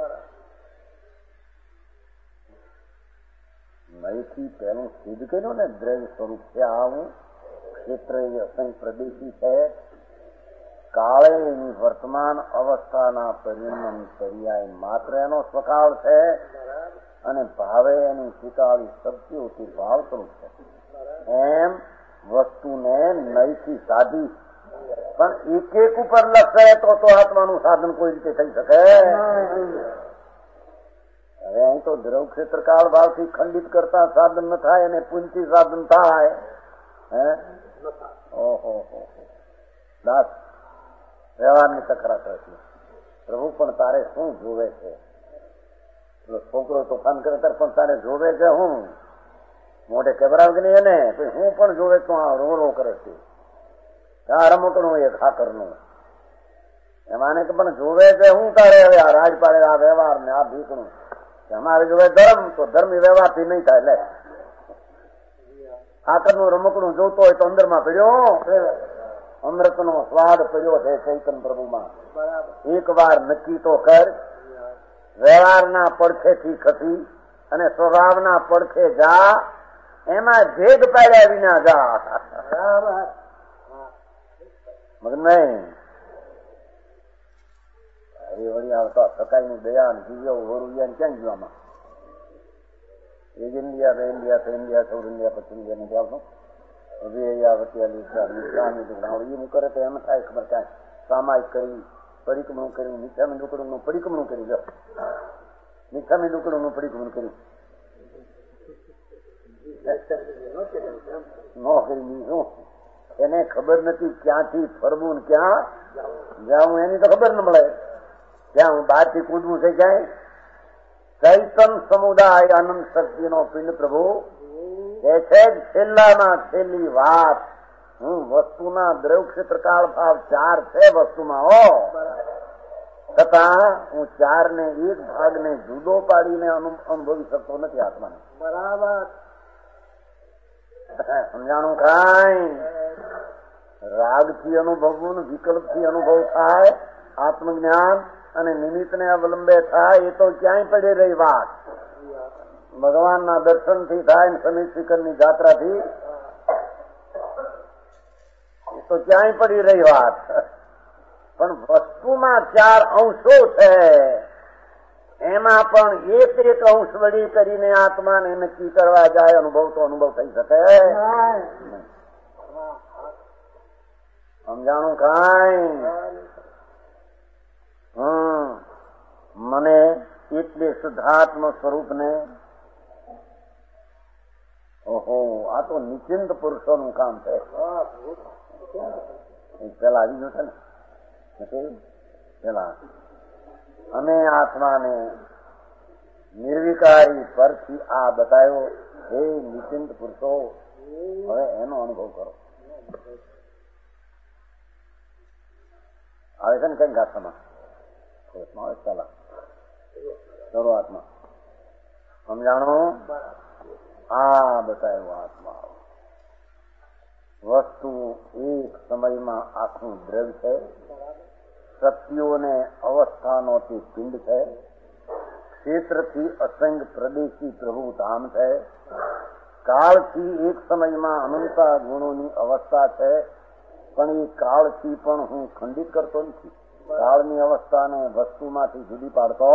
નહીથી પેલું સિદ્ધ કર્યું ને દ્રવ્ય સ્વરૂપ છે આ હું ક્ષેત્ર એ અસંગ પ્રદેશી છે. કાળે એની વર્તમાન અવસ્થાના પરિણામ પર્યાય માત્ર એનો સ્વકાળ છે અને ભાવે એની શીતાળી શક્તિઓથી ભાવ સ્વરૂપ છે. એમ વસ્તુને નહીથી સાધી પણ એક એક ઉપર લખે તો તો આત્માનું સાધન કોઈ રીતે થઈ શકે. હવે અહીં તો દ્રવ ક્ષેત્ર કાળ ભાવથી ખંડિત કરતા સાધન ન થાય અને પુંચી સાધન થાય. હે ઓહો દાસ વ્યવહારની તકરાર કરે છે. પ્રભુ પણ તારે શું જોવે છે? છોકરો તોફાન કરે ત્યારે પણ તારે જોવે છે હું મોઢે કબરાવ કે નહીં એને હું પણ જોવે તો આ રો રો કરે છે. આ રમકડું એક ખાકરનું એમાંને કે પણ જોવે છે હું તારે હવે આ રાજપાડે આ વ્યવહાર ને આ ભીકણું અમારે જોવે ધર્મ તો ધર્મી વ્યવહારથી નહીં થાય. લે ખાકરનું રમકડું જોતો હોય તો અંદરમાં પડ્યો અમૃતનો સ્વાદ પડ્યો છે ચૈતન પ્રભુમાં. એક વાર નક્કી તો કર વ્યવહારના પડખેથી ખસી અને સ્વભાવના પડખે જા એમાં ભેદ પાડ્યા વિના જા. મગન નહીં એ વળી આવતા સકાઈ ની દયા જીવ્યો વરુયા ક્યાં જીવામાં એક ઇન્ડિયા બે ઇન્ડિયા ત્રણ ઇન્ડિયા ચૌદ ઇન્ડિયા પશ્ચિમ ઇન્ડિયા નથી આવતો. એ કરે તો એમ થાય ખબર કાંઈ સામાયિક કરી પરિક્રમણ કર્યું મીઠામી ડુકડું નું પરિક્રમણ કરી લો મીઠામી ડુકડું નું પરિક્રમણ કર્યું નોકરી શું એને ખબર નથી ક્યાંથી ફરવું ક્યાં જાઉં એની તો ખબર ન મળે. ક્યાં હું બહાર થી કૂદવું છે ક્યાંય ચૈતન સમુદાય આનંદ શક્તિ નો પિંડ પ્રભુ એ છે છેલ્લામાં છેલ્લી વાત. હું વસ્તુના દ્રવ ક્ષેત્ર કાળ ભાવ ચાર છે વસ્તુમાં હો છતાં હું ચાર ને એક ભાગ ને જુદો પાડીને અનુભવી શકતો નથી આત્માને. બરાબર સમજાણું કાંઈ રાગથી અનુભવવું વિકલ્પથી અનુભવ થાય આત્મજ્ઞાન અને નિમિત્તને અવલંબે થાય એ તો ક્યાંય પડી રહી વાત. ભગવાનના દર્શનથી થાય ને સમીર શિખરની જાત્રાથી એ તો ક્યાંય પડી રહી વાત. પણ વસ્તુમાં ચાર અંશો છે એમાં પણ એક એક અંશ વળી કરીને આત્માને નક્કી કરવા જાય અનુભવ તો અનુભવ થઈ શકે. સમજાણું કાંઈ? હમ મને એટલે શુદ્ધાત્મ સ્વરૂપને ઓહો આ તો નિશ્ચિંત પુરુષોનું કામ છે. પેલા આવી ગયું છે ને પેલા અને આત્માને નિર્વિકારી પરથી આ બતાવ્યો. હે નિશ્ચિંત પુરુષો, હવે એનો અનુભવ કરો. આવે છે ને કઈ ગાથામાં પેલા શરૂઆતમાં સમજાણો આ બતાવ્યું. આત્મા વસ્તુ એક સમયમાં આખું દ્રવ્ય છે. શક્તિઓને અવસ્થાનો તે પિંડ છે. ક્ષેત્રથી અસંગ પ્રદેશી પ્રભુ ધામ છે. કાળથી એક સમયમાં અનંતા ગુણોની અવસ્થા છે. પણ એ કાળથી પણ હું ખંડિત કરતો નથી. કાળની અવસ્થાને વસ્તુમાંથી જુદી પાડતો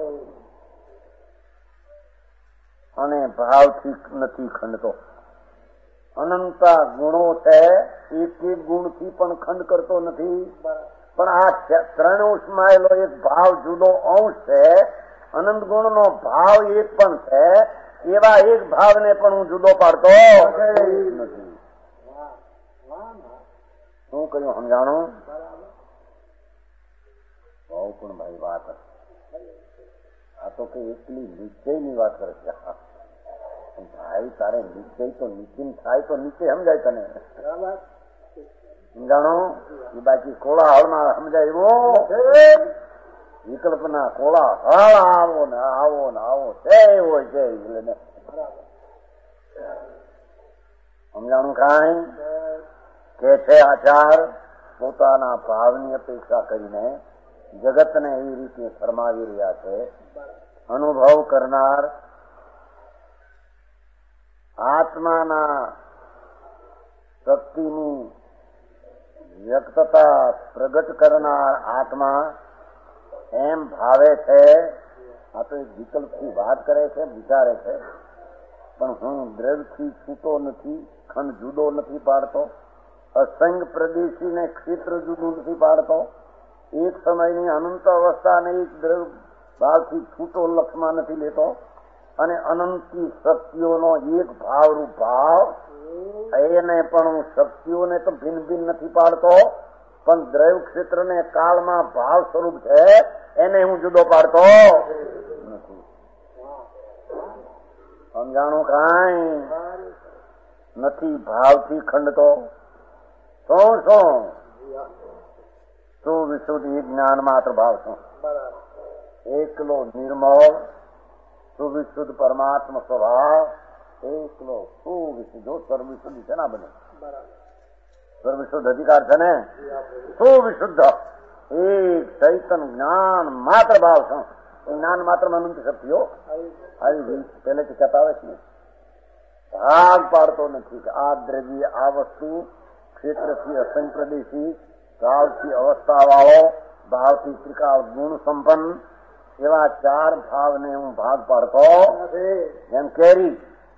અને ભાવથી નથી ખંડતો. અનંતા ગુણો છે. એક એક ગુણથી પણ ખંડ કરતો નથી. પણ આ ત્રણ ઉષ્માયેલો એક ભાવ જુદો અંશ છે. અનંત ગુણનો ભાવ એક પણ છે. એવા એક ભાવને પણ હું જુદો પાડતો નથી. શું કહ્યું સમજાણું? બહુ પણ ભાઈ વાત આ તો કઈ એટલી નિશ્ચયની વાત કરે છે. ભાઈ તારે નિશ્ચય તો નિશ્ચિંત થાય તો નીચે સમજાય તને. સમજાણો? એ બાકી કોળાહળમાં સમજાય એવો વિકલ્પના કોળાહળ આવો ને આવો ને આવો છે એવો છે. એટલે સમજાણું કાંઈ? કે છે આચાર પોતાના ભાવની અપેક્ષા કરીને જગતને એવી રીતે ફરમાવી રહ્યા છે. અનુભવ કરનાર આત્માના શક્તિની વ્યક્તતા પ્રગટ કરનાર આત્મા એમ ભાવે છે. આ તો એક વિકલ્પથી વાત કરે છે, વિચારે છે. પણ હું દ્રવ્યથી છૂટો નથી, ખંડ જુદો નથી પાડતો. અસંગ પ્રદેશીને ક્ષેત્ર જુદું નથી પાડતો. એક સમયની અનંત અવસ્થાને એક દ્રવ્ય ભાવથી છૂટો લક્ષમાં નથી લેતો. અને અનંતી શક્તિઓનો એક ભાવરૂપ ભાવ એને પણ હું શક્તિઓને તો ભિન્ન ભિન્ન નથી પાડતો. પણ દ્રવ્ય ક્ષેત્રને કાળમાં ભાવ સ્વરૂપ છે એને હું જુદો પાડતો નથી. સમજાણું કાંઈ નથી? ભાવથી ખંડતો શું શું શું વિશુદ્ધ જ્ઞાન માત્ર ભાવ શું? એકલો નિર્મળ સુવિશુદ્ધ પરમાત્મા સ્વભાવ એકલો સુવિશુદ્ધ. સર્વવિશુદ્ધ છે ના બને? સર્વવિશુદ્ધ અધિકાર છે ને? સુવિશુદ્ધ એક ચૈતન જ્ઞાન માત્ર ભાવ શું? જ્ઞાન માત્ર અનંત શક્તિઓ આવી પહેલેથી કહેતા આવે છે. ભાગ પાડતો નથી કે આ દ્રવ્ય આ વસ્તુ ક્ષેત્રથી અસંગ પ્રદેશી, કાળથી અવસ્થા વાળો, ભાવથી ત્રિકાળ ગુણ સંપન્ન એવા ચાર ભાવને હું ભાગ પાડતો જેમ કેરી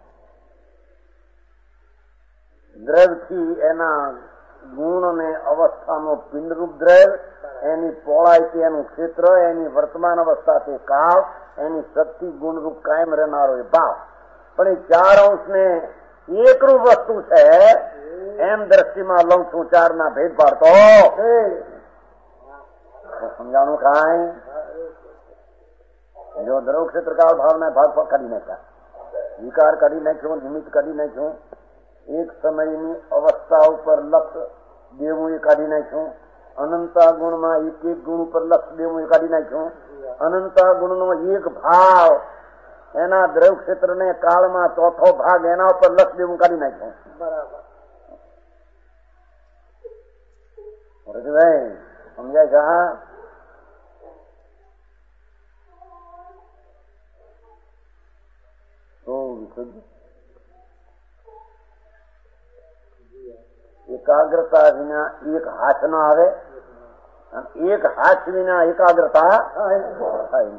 દ્રવ્યથી એના ગુણ અને અવસ્થાનો પિંડરૂપ દ્રવ્ય, એની પહોળાઈથી એનું ક્ષેત્ર, એની વર્તમાન અવસ્થાથી કાળ, એની શક્તિ ગુણરૂપ કાયમ રહેનારો એ ભાવ. પણ એ ચાર અંશને એકરૂપ વસ્તુ છે એમ દ્રષ્ટિમાં લઉં છું. ચાર ના ભેદ પાડતો સમજાણું કાંઈ? જો દ્રવ ક્ષેત્ર કાળ ભાવના ભાગ કાઢી નાખ્યા, વિકાર કાઢી નાખ્યો, નિમિત્ત કાઢી નાખ્યું, એક સમયની અવસ્થા ઉપર લક્ષ દેવું એ કાઢી નાખ્યું, અનંતા ગુણમાં એક એક ગુણ ઉપર લક્ષ દેવું એ કાઢી નાખ્યું, અનંતા ગુણનો એક ભાવ એના દ્રવ ક્ષેત્રને કાળમાં ચોથો ભાગ એના ઉપર લક્ષ દેવું કાઢી નાખ્યું. બરાબર ભાઈ સમજાય છે? હા તો વિશુદ્ધ એકાગ્રતા વિના એક હાથ ન આવે, એક હાથ વિના એકાગ્રતા થાય.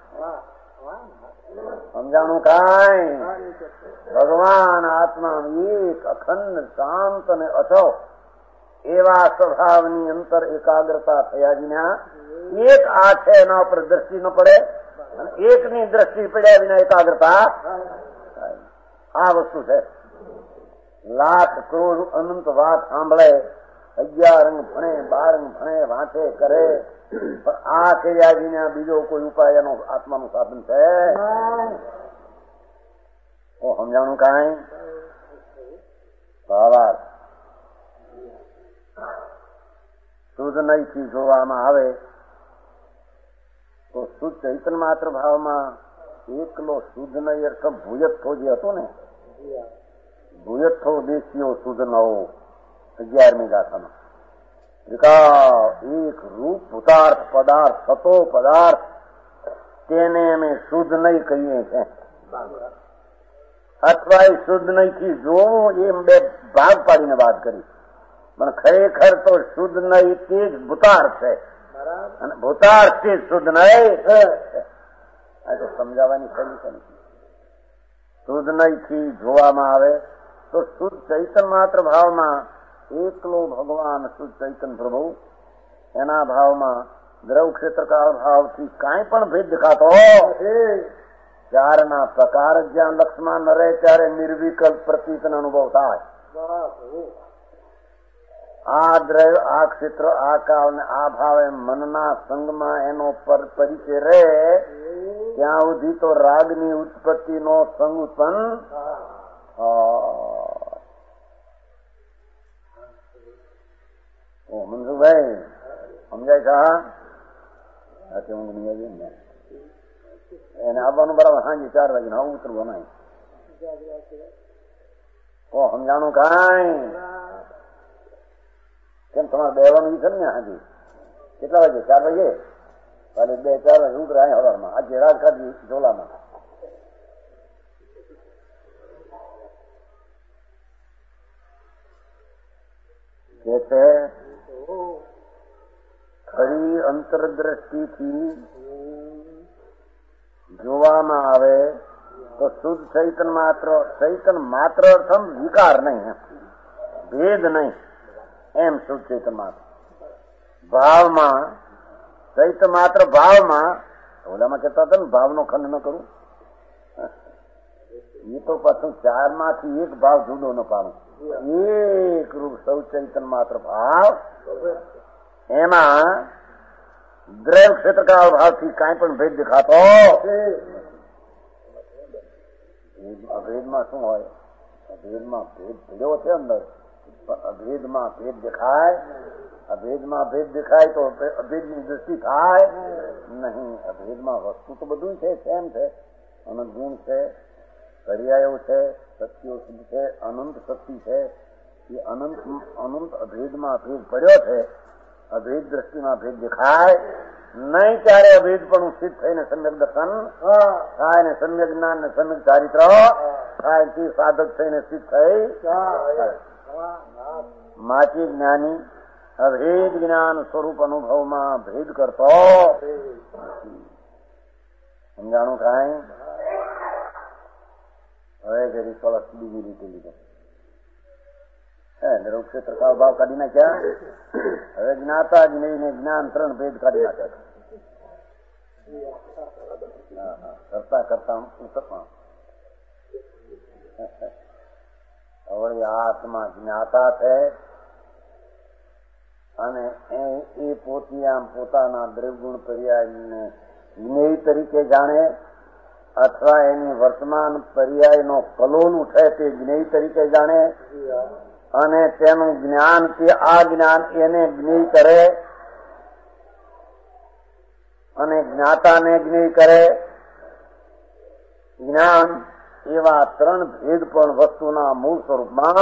સમજાણું કાંઈ? ભગવાન આત્મા એક અખંડ શાંત અને અચો એવા સ્વભાવની અંતર એકાગ્રતા થયા વિના એક આ છે એના ઉપર દ્રષ્ટિ ન પડે અને એકની દ્રષ્ટિ પડ્યા વિના એકાગ્રતા આ વસ્તુ છે. લાખ કરોડ અનંત વાત સાંભળે, અગિયાર અંગ ભણે, બાર અંગ ભણે, વાંચે કરે, પણ આ કર્યા વિના બીજો કોઈ ઉપાય એનો આત્માનું સાધન છે તો સમજાણું કાંઈ ભાવાર્થ શુદ્ધ નહીથી જોવામાં આવે તો શુદ્ધ ચૈતન્ય માત્ર ભાવમાં એકલો શુદ્ધ નહીં અર્થ ભૂયત્થો જે હતો ને, ભૂયત્થો દેશીઓ શુદ્ધ નવો અગિયારમી ગાથામાં એક રૂપ ભૂતાર્થ પદાર્થ થતો પદાર્થ તેને અમે શુદ્ધ નહીં કહીએ છીએ, અથવા એ શુદ્ધ નહીં થી જોવું એમ બે ભાગ પાડીને વાત કરી. પણ ખરેખર તો શુદ્ધ નહીં તે જ ભૂતાર્થ છે અને ભૂતાર્થ થી શુદ્ધ નહીં આ તો સમજાવવાની શૈલી છે. શુદ્ધ નહીં થી જોવામાં આવે તો શુદ્ધ ચૈતન્ય માત્ર ભાવમાં એકલો ભગવાન શુદ્ધ ચૈતન્ય પ્રભુ એના ભાવમાં દ્રવ ક્ષેત્રકાળ ભાવથી કાંઈ પણ ભેદ દેખાતો ચારના પ્રકાર જ્યાં લક્ષમાં ન રહે ત્યારે નિર્વિકલ્પ પ્રતીતનો અનુભવ થાય. આ દ્રવ્ય આ ક્ષેત્ર આ કાળ ને આ ભાવે મનના સંગમાં એનો પરિચય રહે ત્યાં સુધી તો રાગની ઉત્પત્તિ નો સંગ ઉત્પન્ન. મનસુખભાઈ સમજાય છે? ઊંઘ નહીં આવી ને એને આવવાનું બરાબર સાંજે ચાર વાગે ને આવું ઉતરવું નહીં. ઓ સમજાણું કાંઈ કેમ તમારે બેવાનું છે ને હાજી કેટલા વાગે? ચાર વાગે કાલે બે ચાર વાગે ઉતરાય હવારમાં. આજે રાત કાઢી ઝોલામાં કે છે ખરી અંતરદ્રષ્ટિથી જોવામાં આવે તો શુદ્ધ ચૈતન્ય માત્ર ચૈતન્ય માત્ર અર્થમ વિકાર નહીં, ભેદ નહીં એમ શુદ્ધ ચૈતન્ય માત્ર ભાવમાં ચૈતન્ય માત્ર ભાવમાં ઓલામાં કહેતા હતા ને ભાવનો ખંડ ન કરું એ તો પાછું ચાર માંથી એક ભાવ જુદો ન પાડું એક રૂપ સૌ ચૈતન્ય માત્ર ભાવ એમાં દ્રવ ક્ષેત્રકાળ ભાવથી કાંઈ પણ ભેદ દેખાતો અભેદમાં શું હોય? અભેદમાં ભેદ ભેડ્યો છે અંદર પણ અભેદમાં ભેદ દેખાય, અભેદમાં ભેદ દેખાય તો અભેદની દૃષ્ટિ થાય નહીં. અભેદમાં વસ્તુ તો બધું છે, સેમ છે, અનંત ગુણ છે, પર્યાયો છે, શક્તિઓ શુદ્ધ છે, અનંત શક્તિ છે. એ અનંત અનંત અભેદમાં ભેદ પડ્યો છે, અભેદ દ્રષ્ટિમાં ભેદ દેખાય નહીં ત્યારે અભેદ પણ સિદ્ધ થઈને સમ્યક દર્શન થાય ને સમ્યક જ્ઞાન ને સમ્યક ચારિત્ર થાય તે સાધક થઈને સિદ્ધ થઈ. માથી જ્ઞાની અભેદ જ્ઞાન સ્વરૂપ અનુભવમાં ભેદ કરતો સમજાણું કાંઈ? હવે ઘરી કળશ બીજી રીતે લીધો દ્રવ ક્ષેત્ર કાળ ભાવ કાઢી નાખ્યા. હવે જ્ઞાતા જ નહીં ને જ્ઞાન ત્રણ ભેદ કાઢી નાખ્યા. કરતા કરતા હવે આત્મા જ્ઞાતા છે અને એ પોતી આમ પોતાના દ્રવગુણ પર્યાયને વિનય તરીકે જાણે અથવા એની વર્તમાન પર્યાયનો કલોલ ઉઠે તે જ્ઞેય તરીકે જાણે અને તેનું જ્ઞાન કે આ જ્ઞાન એને જ્ઞેય કરે અને જ્ઞાતાને જ્ઞેય કરે. જ્ઞાન એવા ત્રણ ભેદ પણ વસ્તુના મૂળ સ્વરૂપમાં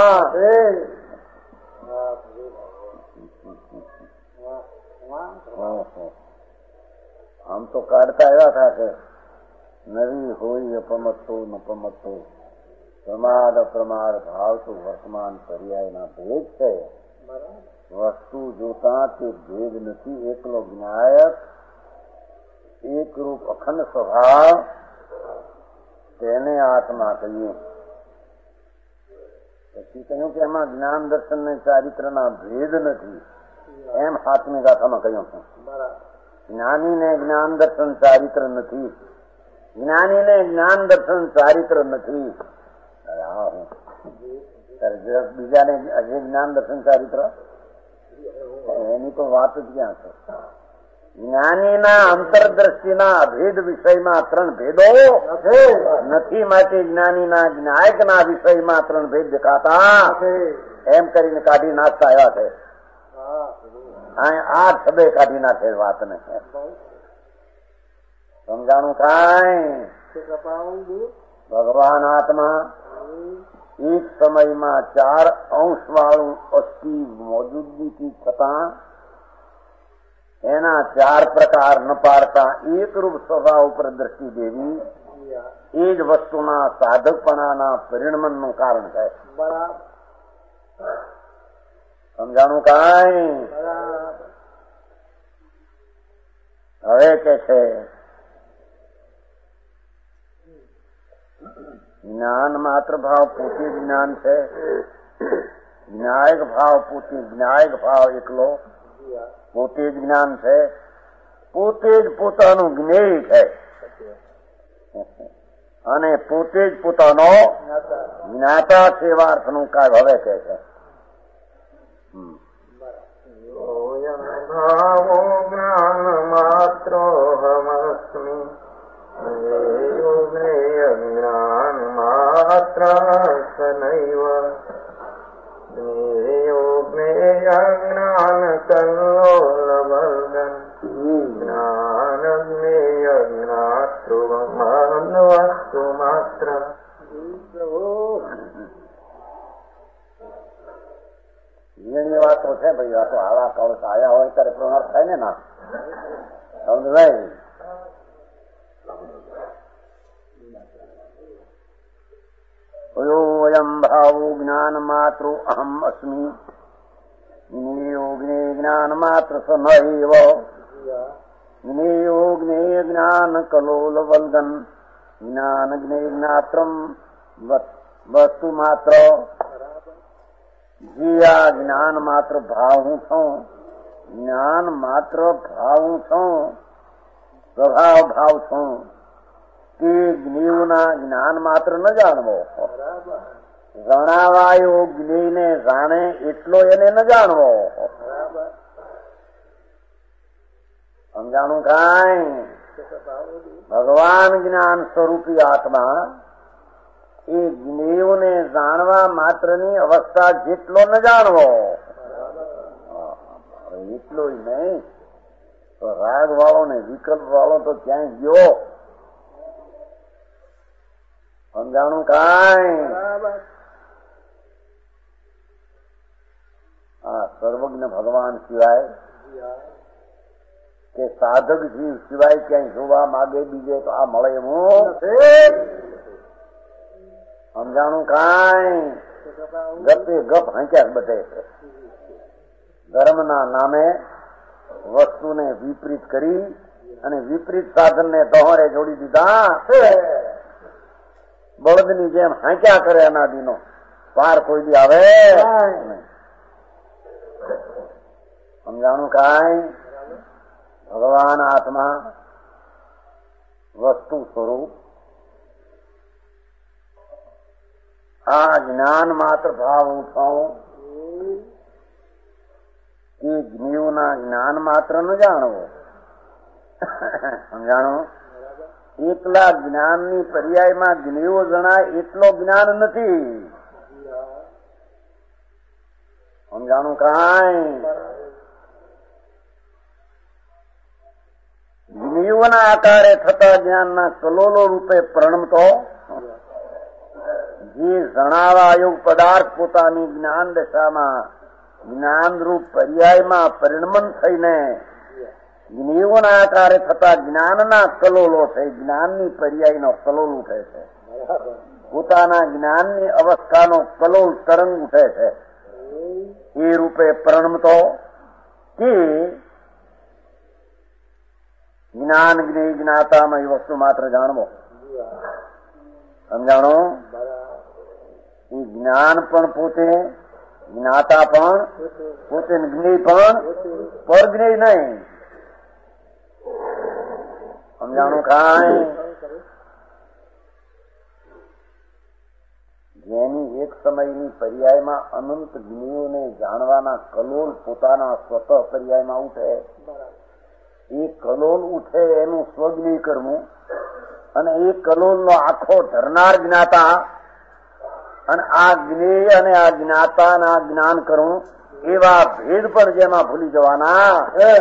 આમ તો કાઢતા એવા થશે નવી હોય અપમતો નપમતો પ્રમાદ અપ્રમાદ ભાવ તો વર્તમાન પર્યાયના ભેદ છે. વસ્તુ જોતા તે ભેદ નથી, એકલો જ્ઞાયક એક રૂપ અખંડ સ્વભાવ તેને આત્મા કહીએ. પછી કહ્યું કે એમાં જ્ઞાન દર્શન ને ચારિત્રના ભેદ નથી, એમ સાતમી ગાથામાં કહ્યું છું. જ્ઞાની ને જ્ઞાન દર્શન ચારિત્ર નથી, જ્ઞાની ને જ્ઞાન દર્શન ચારિત્ર નથી. બીજાને હજી જ્ઞાન દર્શન ચારિત્ર એની તો વાત જ ક્યાં છે? જ્ઞાનીના અંતરદ્રષ્ટિના અભેદ વિષયમાં ત્રણ ભેદો નથી, માટે જ્ઞાનીના જ્ઞાયકના વિષયમાં ત્રણ ભેદ દેખાતા એમ કરીને કાઢી નાખતા આવ્યા છે. આ છબે કાઢી નાખે વાતને. સમજાણું કાંઈ? ભગવાન આત્મા એક સમયમાં ચાર અંશ વાળું અસ્થિ મોજૂદગીથી છતાં એના ચાર પ્રકાર ન પાડતા એકરૂપ સ્વભાવ ઉપર દ્રષ્ટિ દેવી એ જ વસ્તુના સાધકપણાના પરિણમનનું કારણ છે. સમજાણું કાંઈ? હવે કે છે જ્ઞાન માત્ર ભાવ પોતે જ્ઞાન છે, જ્ઞાયક ભાવ પોતે જ્ઞાયક ભાવ એકલો પોતે જ જ્ઞાન છે, પોતે જ પોતાનું જ્ઞેય છે અને પોતે જ પોતાનો જ્ઞાતા છે. અર્થનું કાય હવે કે છે ભાવો જ્ઞાન માત્રો હમસ્મી જ્ઞાન માત્ર સનૈવ જ્ઞાન કલ્લોલવર્ગન જ્ઞાન જ્ઞેય જ્ઞાતૃ વસ્તુ માત્ર. એની વાતો છે ભાઈ. આ તો આવા કળશ આયા હોય ત્યારે પ્રમાણ થાય ને ના સમજાય. અયમ ભાવો જ્ઞાન માત્ર અહમ અસ્મિ જ્ઞેયો જ્ઞેય જ્ઞાન માત્ર સ નૈવ જ્ઞેયો જ્ઞેય જ્ઞાન કલોલ વલ્ગન જ્ઞાન જ્ઞેય જ્ઞાત્રમ વસ્તુ માત્ર. જે આ જ્ઞાન માત્ર ભાવ હું છું, જ્ઞાન માત્ર ભાવ હું છું, સ્વભાવ ભાવ છું, તે જ્ઞેયના જ્ઞાન માત્ર ન જાણવો. જણાવાયો જ્ઞેયને જાણે એટલો એને ન જાણવો. સમજાણું કાંઈ? ભગવાન જ્ઞાન સ્વરૂપી આત્મા એ જ્ઞેયને જાણવા માત્રની અવસ્થા જેટલો ન જાણવો એટલો નહીં તો રાગ વાળો ને વિકલ્પ વાળો તો ક્યાંય ગયો. સમજાણું કાંઈ? આ સર્વજ્ઞ ભગવાન સિવાય કે સાધક જીવ સિવાય ક્યાંય જોવા માગે બીજે તો આ મળે એવું. સમજાણું કાંઈ? ગપે ગપ હાંક્યા બધે ધર્મના નામે વસ્તુને વિપરીત કરી અને વિપરીત સાધનને દહોરે જોડી દીધા. બળદની જેમ હાંક્યા કરે અનાદિનો પાર કોઈ દી આવે. સમજાણું કાંઈ? ભગવાન આત્મા વસ્તુ સ્વરૂપ આ જ્ઞાન માત્ર ભાવ હું છું એ જ્ઞેયના જ્ઞાન માત્ર ન જાણવો. સમજાણું? એકલા જ્ઞાનની પર્યાયમાં જ્ઞેયો જણાય એટલો જ્ઞાન નથી. સમજાણું કાંઈ? જ્ઞેયોના આકારે થતા જ્ઞાનના કલોલો રૂપે પ્રણમતો જે જણાવાયો પદાર્થ પોતાની જ્ઞાન દશામાં જ્ઞાનરૂપ પર્યાયમાં પરિણમન થઈને જ્ઞેયોના આકારે થતા જ્ઞાનના કલોલો છે. જ્ઞાનની પર્યાયનો કલોલ ઉઠે છે, પોતાના જ્ઞાનની અવસ્થાનો કલોલ તરંગ ઉઠે છે. એ રૂપે પ્રણમતો કે જ્ઞાન જ્ઞેય જ્ઞાતામાં એ વસ્તુ માત્ર જાણવો. સમજાણો? એ જ્ઞાન પણ પોતે, જ્ઞાતા પણ પોતે, જ્ઞેય પણ પરજ્ઞેય નહીં. સમજાણું કાંઈ? જેની એક સમયની પર્યાયમાં અનંત જ્ઞેયોને જાણવાના કલોલ પોતાના સ્વતઃ પર્યાયમાં ઉઠે, એ કલોલ ઉઠે એનું સ્વજ્ઞેય કરવું, અને એ કલોલનો આખો ધરનાર જ્ઞાતા, અને આ જ્ઞેય અને આ જ્ઞાતા અને આ જ્ઞાન કરવું, એવા ભેદ પણ જેમાં ભૂલી જવાના.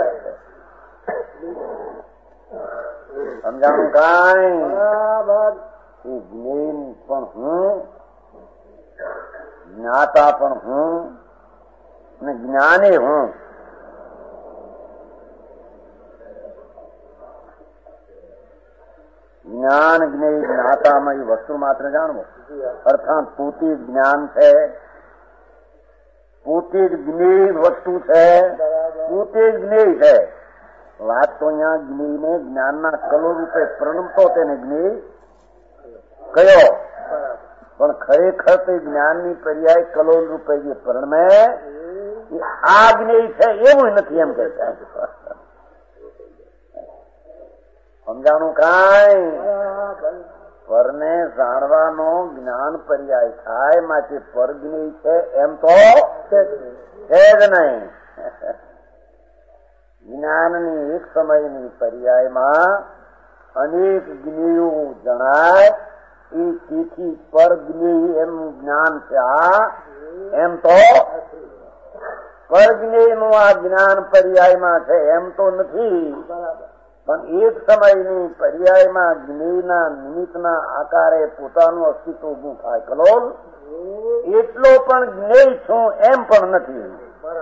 સમજાણું કાંઈ? એ જ્ઞેય પણ હું, જ્ઞાતા પણ હું, અને જ્ઞાને હું. જ્ઞાન જ્ઞેય જ્ઞાતામાં એ વસ્તુ માત્ર જાણવો, અર્થાત પોતે જ જ્ઞાન છે, પોતે જ જ્ઞેય વસ્તુ છે, પોતે જ જ્ઞેય છે. વાત તો અહીંયા જ્ઞેયને જ્ઞાનના કલો રૂપે પ્રણમતો તેને જ્ઞેય કયો, પણ ખરેખર તે જ્ઞાનની પર્યાય કલોલ રૂપે જે પરણમે એ આ જ્ઞેય છે એવું નથી, એમ કે છે. સમજાણું કાંઈ? પરને જાણવાનો જ્ઞાન પર્યાય થાય, માટે પરજ્ઞેય છે એમ તો છે જ નહીં. જ્ઞાનની એક સમયની પર્યાયમાં અનેક જ્ઞેયો જણાય, એ તેથી પરજ્ઞેય એમ જ્ઞાન છે. આ એમ તો પરજ્ઞેયનું આ જ્ઞાન પર્યાયમાં છે એમ તો નથી, પણ એક સમયની પર્યાયમાં જ્ઞેયના નિમિત્તના આકારે પોતાનું અસ્તિત્વ ઉભું થાય કલોલ, એટલો પણ જ્ઞેય છું એમ પણ નથી.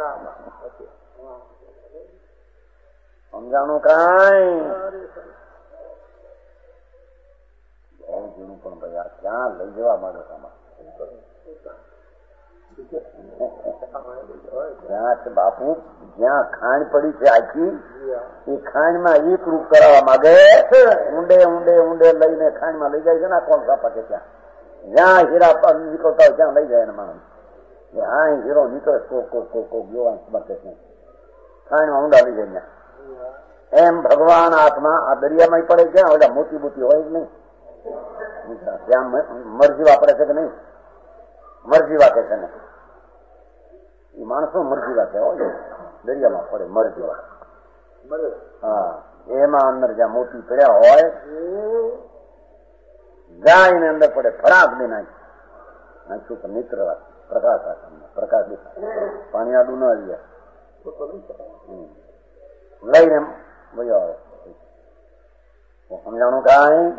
સમજાણું કાંઈ? પણ ભાઈ આ ક્યાં લઈ જવા માંગે તમારે? જ્યાં બાપુ જ્યાં ખાંડ પડી છે આખી, એ ખાંડમાં એક રૂપ કરાવવા માંગે, ઊંડે ઊંડે ઊંડે લઈને ખાંડમાં લઈ જાય છે ને. કોણ સાપકે ત્યાં જ્યાં હીરા નીકળતા હોય ત્યાં લઈ જાય ને માણસ. હા હીરો નીકળે કોક કોક કોક કોક જોવા સમકે છે, ખાંડમાં ઊંડા લઈ જાય ત્યાં. એમ ભગવાન આત્મા આ દરિયામાં પડે ક્યાં? ઓલા મોટી મોટી હોય જ નહીં, ત્યાં મરજી વાપરે છે કે નહીં? મરજી વાપરે છે ને, એ માણસો મરજી વાપરે હોય, દરિયામાં પડે મરજી વાપરે. હા, એમાં અંદર જ્યાં મોતી પડ્યા હોય, જાય ને અંદર પડે, ફરાક દે નાખી નાખ્યું તો મિત્ર પ્રકાશ પ્રકાશ દેખાય, પાણી આડું ન આવી જાય, લઈને વયો આવે. સમજાણું કાંઈ?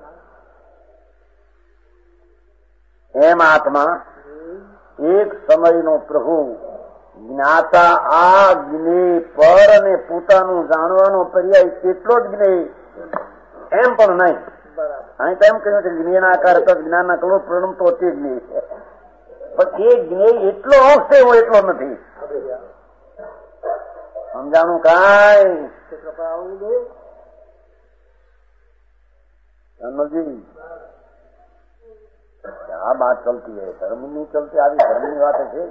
એમ આત્મા એક સમયનો પ્રભુ જ્ઞાતા આ જ્ઞેય પર અને પોતાનું જાણવાનો પર્યાય કેટલો જ જ્ઞેય એમ પણ નહીં. અહીં તો એમ કહ્યું છે જ્ઞેયના આકાર જ્ઞાનના કલો પ્રણમતો તે જ્ઞેય છે, પણ એ જ્ઞેય એટલો અંશ છે હું એટલો નથી. સમજાણું કાંઈ? जी क्या बात चलती है? धर्म नहीं चलती, આવી ધર્મની વાત છે.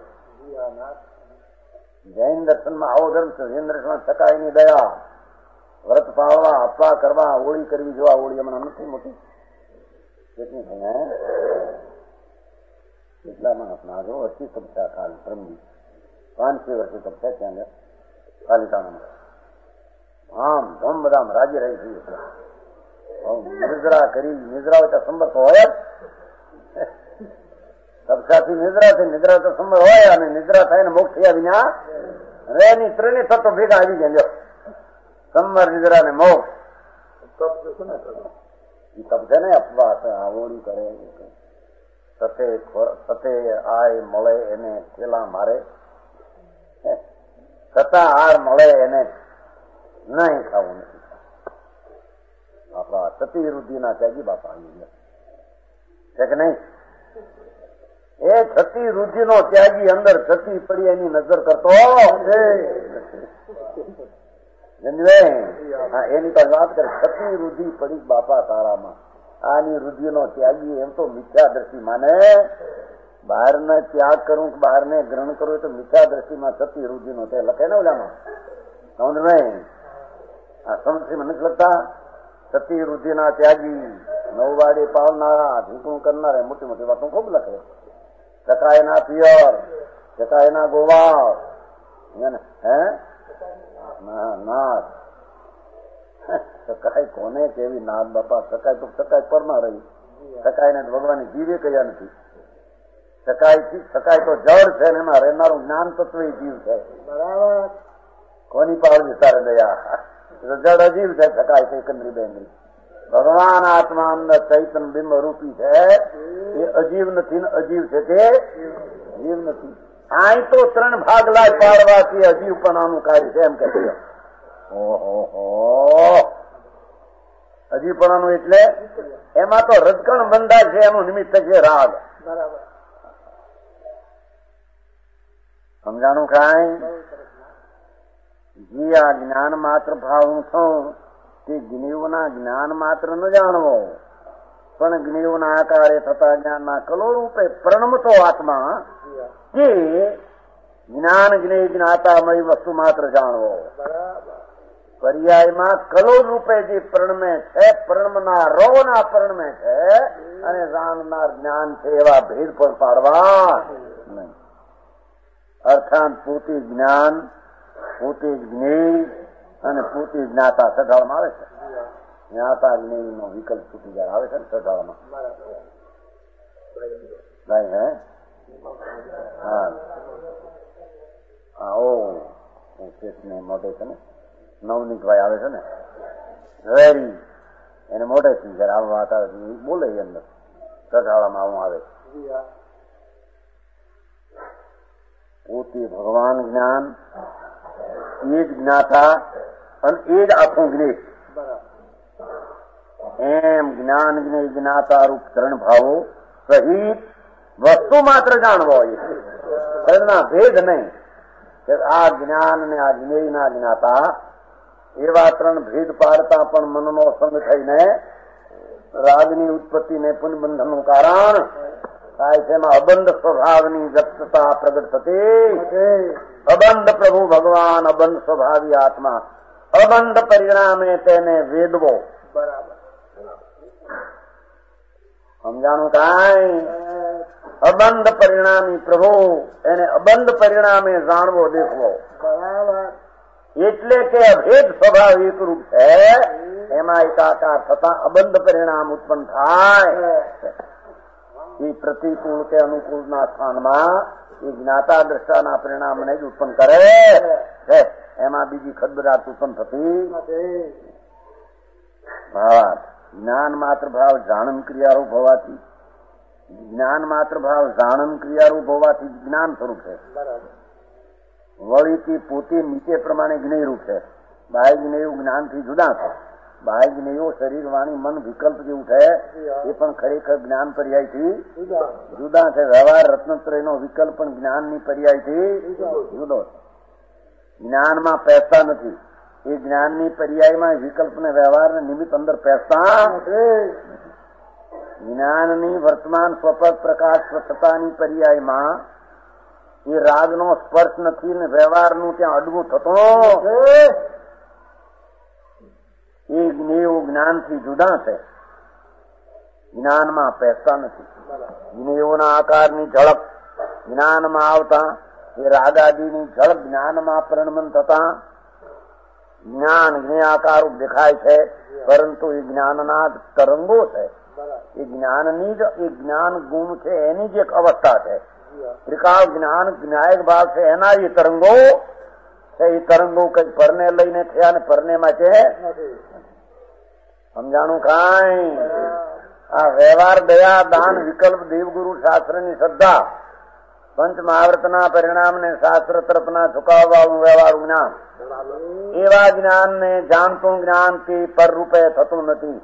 જૈન દર્શનમાં આવો ધર્મ છે. જૈન દર્શનમાં છકાયની દયા, વ્રત પાળવા, આપવા કરવા, હોળી કરવી. જો આ હોળી હમણાં નથી મોટી કેટલી થઈ હે કેટલા માણસ ના જો અતિ તબસા કાલ ધર્મની પાંચસો વર્ષે તબસા ત્યાં કાલિકાણામાં આમ ધમ બધામ રાજી રહી છે. નિદ્રા કરી નિદ્રા હોય તો સંબંધ હોય જ. તબસાથી નિદ્રા થઈ, નિદ્રા તો સંબંધ હોય, અને નિદ્રા થાય ને મોક્ષ થયા વિના હવે એની ત્રણેય તત્વો ભેગા આવી જાય. સંબર, નિદ્રા ને મોક્ષ. એ તપ છે ને અપવાસ, આવોડી કરે, સતે સતે આય મળે એને પેલા મારે, છતાં હાર મળે એને નહીં ખાવું નથી. બાપા સતી વૃદ્ધિના ત્યાગી બાપા છે કે નહીં? એ છતી વૃદ્ધિ નો ત્યાગી અંદર છતી પડી એની નજર કરતો એની તો વાત કરે. છતી વૃદ્ધિ પડી બાપા તારામાં, આની વૃદ્ધિ નો ત્યાગી એમ તો મિથ્યા દ્રષ્ટિ માને બહારને ત્યાગ કરું કે બહારને ગ્રહણ કરવું તો મિથ્યા દ્રષ્ટિમાં સતી રુધિનો તે લખે ને ઓલામાં સમજ નહીં. આ સમજમાં નથી લખતા. સતી રુધિના ત્યાગી નવવાડી પાવનારા ઢીકણું કરનારા મોટી મોટી વાતો ખૂબ લખે. ચકાયના પિયર, ચકાયના ગોવાળ, હે નાથ સકાય કોને કેવી નાથ બાપા. સકાય તો સકાય પર ના રહી. સકાય ને ભગવાન જીવે કયા નથી. સકાય થી સકાય તો જળ છે ને એમાં રહેનારું જ્ઞાન તત્વ જીવ છે. બરાબર. કોની પાવડી તારે દયા. જળ અજીવ છે. સકાય છે એકંદરી બેંગરી. ભગવાન આત્મા અંદર ચૈતન બિંબ રૂપી છે એ અજીવ નથી ને અજીવ છે તે જીવ નથી. આ તો ત્રણ ભાગલા પાડવાથી અજીવ પણ આનું કાર્ય છે એમ કે ઓહો અજીવપણાનું એટલે એમાં તો રજકણ બંધા છે એનું નિમિત્ત છે રાગ. બરાબર. સમજાણું કાંઈ? જે આ જ્ઞાન માત્ર ભાવ હું છું તે જ્ઞેયના જ્ઞાન માત્ર ન જાણવો પણ જ્ઞેયના આકારે થતા જ્ઞાનના કલો રૂપે પ્રણમતો આત્મા કે જ્ઞાન જ્ઞેય જ્ઞાતામય વસ્તુ માત્ર જાણવો. પર્યાયમાં કલો રૂપે જે પ્રણમે છે પ્રણમનારો ના પ્રણમે છે અને જાણનાર જ્ઞાન છે એવા ભેદ પણ પાડવા નહીં. અર્થાત પોતે જ્ઞાન, પોતે જ્ઞેય અને પોતે જ્ઞાતા સઢાળમાં આવે છે. જ્ઞાતા જ્ઞેય નો વિકલ્પ છૂટી જાય આવે છે ને સઢાળમાં. ભાઈ હે હા હા ઓ ને મોઢે છે ને નવનીતભાઈ આવે છે ને વેરી એને મોઢેથી જયારે આવવા હતા બોલે અંદર સઢાળામાં આવું આવે. પોતે ભગવાન જ્ઞાન એ જ જ્ઞાતા અને એ જ આખું જ્ઞેય. એમ જ્ઞાન જ્ઞેય જ્ઞાતા રૂપ ત્રણ ભાવો સહિત વસ્તુ માત્ર જાણવો હોય ત્રણના ભેદ નહીં. આ જ્ઞાન ને આ જ્ઞેય ના જ્ઞાતા એવા ત્રણ ભેદ પાડતા પણ મનનો સંગ થઈને રાગની ઉત્પત્તિ ને પુનબંધન નું કારણ થાય છે. એમાં અબંધ સ્વભાવની વ્યક્તતા પ્રગટ થતી. અબંધ પ્રભુ ભગવાન, અબંધ સ્વભાવી આત્મા, અબંધ પરિણામે તેને વેદવો. બરાબર. સમજાણું કાંઈ? અબંધ પરિણામી પ્રભુ એને અબંધ પરિણામે જાણવો દેખવો. બરાબર. એટલે કે અભેદ સ્વભાવ એકરૂપ છે એમાં એકાકાર થતા અબંધ પરિણામ ઉત્પન્ન થાય. એ પ્રતિકૂળ કે અનુકૂળ ના સ્થાનમાં એ જ્ઞાતા દ્રષ્ટાના પરિણામને જ ઉત્પન્ન કરે છે. એમાં બીજી ખદબદાટ ઉત્પન્ન થતી. ભાવાર્થ જ્ઞાન માત્ર ભાવ જાણન ક્રિયારૂપ હોવાથી જ્ઞાન માત્ર ભાવ જાણન ક્રિયારૂપ હોવાથી જ્ઞાન સ્વરૂપ છે. વળીથી પોતે નીચે પ્રમાણે જ્ઞેયરૂપ છે. બાહ્ય જ્ઞેયું જ્ઞાનથી જુદા છે. બાહ્ય જ્ઞેયો શરીર, વાણી, મન વિકલ્પ જેવું છે એ પણ ખરેખર જ્ઞાન પર્યાયથી જુદા છે. વ્યવહાર રત્નત્રયનો વિકલ્પ પણ જ્ઞાનની પર્યાયથી જુદો છે. જ્ઞાનમાં પહેરતા નથી. એ જ્ઞાનની પર્યાયમાં વિકલ્પ ને વ્યવહાર ને નિમિત્ત અંદર પહેરતા જ્ઞાનની વર્તમાન સ્વપદ પ્રકાશ સ્વચ્છતાની પર્યાયમાં એ રાગનો સ્પર્શ નથી ને વ્યવહારનું ત્યાં અડવું થતો એ જ્ઞેયો જ્ઞાનથી જુદા છે. જ્ઞાનમાં પહેરતા નથી. જ્ઞેયોના આકારની ઝડપ જ્ઞાનમાં આવતા એ રાગાદીની ઝડપ જ્ઞાનમાં પરિણમન થતા જ્ઞાન જ્ઞેયાકારૂપ દેખાય છે પરંતુ એ જ્ઞાનના તરંગો છે. એ જ્ઞાનની જ એ જ્ઞાન ગુણ છે એની જ એક અવસ્થા છે. ત્રિકાળ જ્ઞાન જ્ઞાયક ભાગ છે એના એ તરંગો છે. એ તરંગો કઈ પરને લઈને થયા ને પરને માં છે. સમજાણું કાંઈ? આ વ્યવહાર, દયા, દાન, વિકલ્પ, દેવગુરુ શાસ્ત્રની શ્રદ્ધા, પંચ મહાવ્રતના પરિણામ ને શાસ્ત્ર તરફના ઝુકાવવાળું વ્યવહાર જ્ઞાન એવા જ્ઞાન ને જાણતું જ્ઞાન થી પર રૂપે થતું નથી.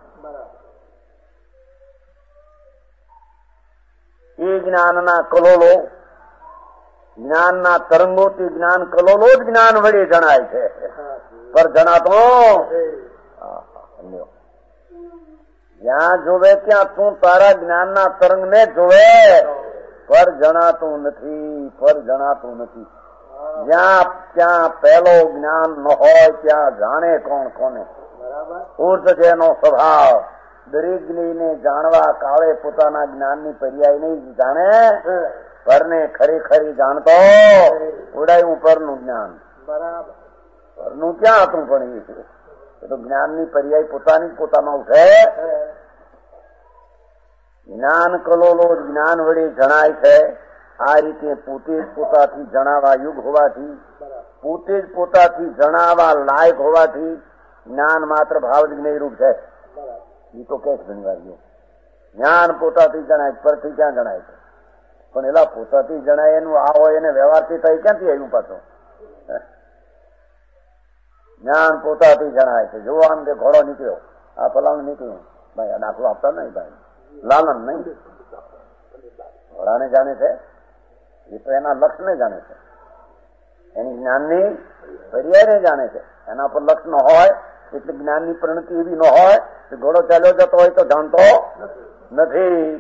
એ જ્ઞાનના કલોલો જ્ઞાનના તરંગોથી જ્ઞાન કલોલો જ જ્ઞાન વડે જણાય છે પર જણાતો જ્યાં જોવે ત્યાં તું તારા જ્ઞાનના તરંગ ને જોવે પર જણાતું નથી, પર જણાતું નથી. જ્યાં ત્યાં પહેલો જ્ઞાન ન હોય ત્યાં જાણે કોણ કોને. ઉર્ધ જેનો સ્વભાવ દરેક જ્ઞેયને જાણવા કાળે પોતાના જ્ઞાનની પર્યાય નહીં જાણે, પરને ખરેખરી જાણતો ઉડાયું પરનું જ્ઞાન. પરનું ક્યાં હતું પણ એ તો જ્ઞાનની પર્યાય પોતાની જ પોતામાં ઉઠે. જ્ઞાન કલોલો જ્ઞાન વડે જણાય છે. આ રીતે પોતે જ પોતાથી જણાવા યુગ હોવાથી, પોતે જ પોતાથી જણાવા લાયક હોવાથી જ્ઞાન માત્ર ભાવ જ જ્ઞેય રૂપ છે. એ તો કે ઘણી વાર જ્ઞાન પોતાથી જણાય, પરથી ક્યાં જણાય છે? પણ એલા પોતાથી જણાય એનું આ હોય એને વ્યવહારથી થાય ક્યાંથી આવ્યું પાછું? જ્ઞાન પોતાથી જણાય છે. જોવાનું કે ઘોડો નીકળ્યો, આ ફલાણું નીકળ્યું, ભાઈ આ દાખલો આપતા નહીં, ભાઈ લાલન નહીં. ઘોડાને જાણે છે એ તો એના લક્ષને જાણે છે, એની જ્ઞાનની પર્યાયને જાણે છે. એના પર લક્ષ ન હોય એટલે જ્ઞાનની પરિણતિ એવી ન હોય કે ઘોડો ચાલ્યો જતો હોય તો જાણતો નથી.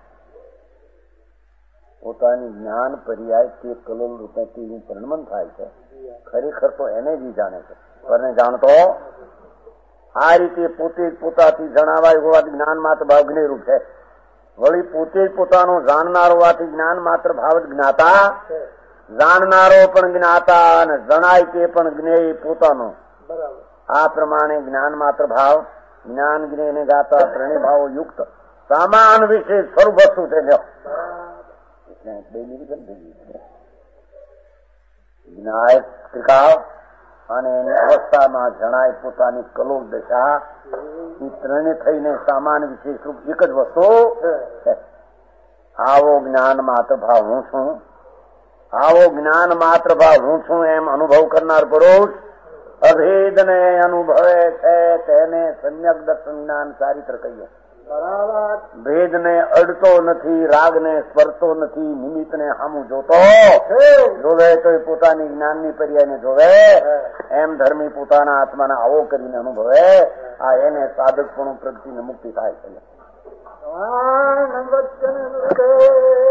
પોતાની જ્ઞાન પર્યાય તે કલોલ રૂપે કેવું પરિણમન થાય છે, ખરેખર તો એને જ જાણે છે, પરને જાણતો. આ રીતે પોતે જ પોતાથી જણાવાય હોવાથી જ્ઞાન માત્ર ભાવ જ્ઞેય રૂપ છે. વળી પોતે જ પોતાનું જાણનાર હોવાથી જ્ઞાન માત્ર ભાવ જ જ્ઞાતા. જાણનારો પણ જ્ઞાતા અને જણાય તે પણ જ્ઞેય પોતાનો. આ પ્રમાણે જ્ઞાન માત્ર ભાવ, જ્ઞાન જ્ઞેય ને ગાતા ત્રણેય ભાવો યુક્ત સામાન વિશે સ્વરૂપ વસ્તુ છે. જ્ઞાય ત્રિકાળ અને એની અવસ્થામાં જણાય પોતાની કલોલ દશા, એ ત્રણે થઈને સામાન વિશેષ રૂપ એક જ વસ્તુ. આવો જ્ઞાન માત્ર ભાવ હું છું, આવો જ્ઞાન માત્ર ભાવ હું છું એમ અનુભવ કરનાર પુરુષ અભેદ ને અનુભવે છે તેને સમ્યક દર્શન જ્ઞાન ચારિત્ર કહીએ. ભેદ ને અડતો નથી, રાગ ને સ્પર્શતો નથી, નિમિત્ત ને સામું જોતો જોવે તો એ પોતાની જ્ઞાનની પર્યાયને જોવે. એમ ધર્મી પોતાના આત્માને આવો કરીને અનુભવે. આ એને સાધકપણું પ્રગતિ ને મુક્તિ થાય છે.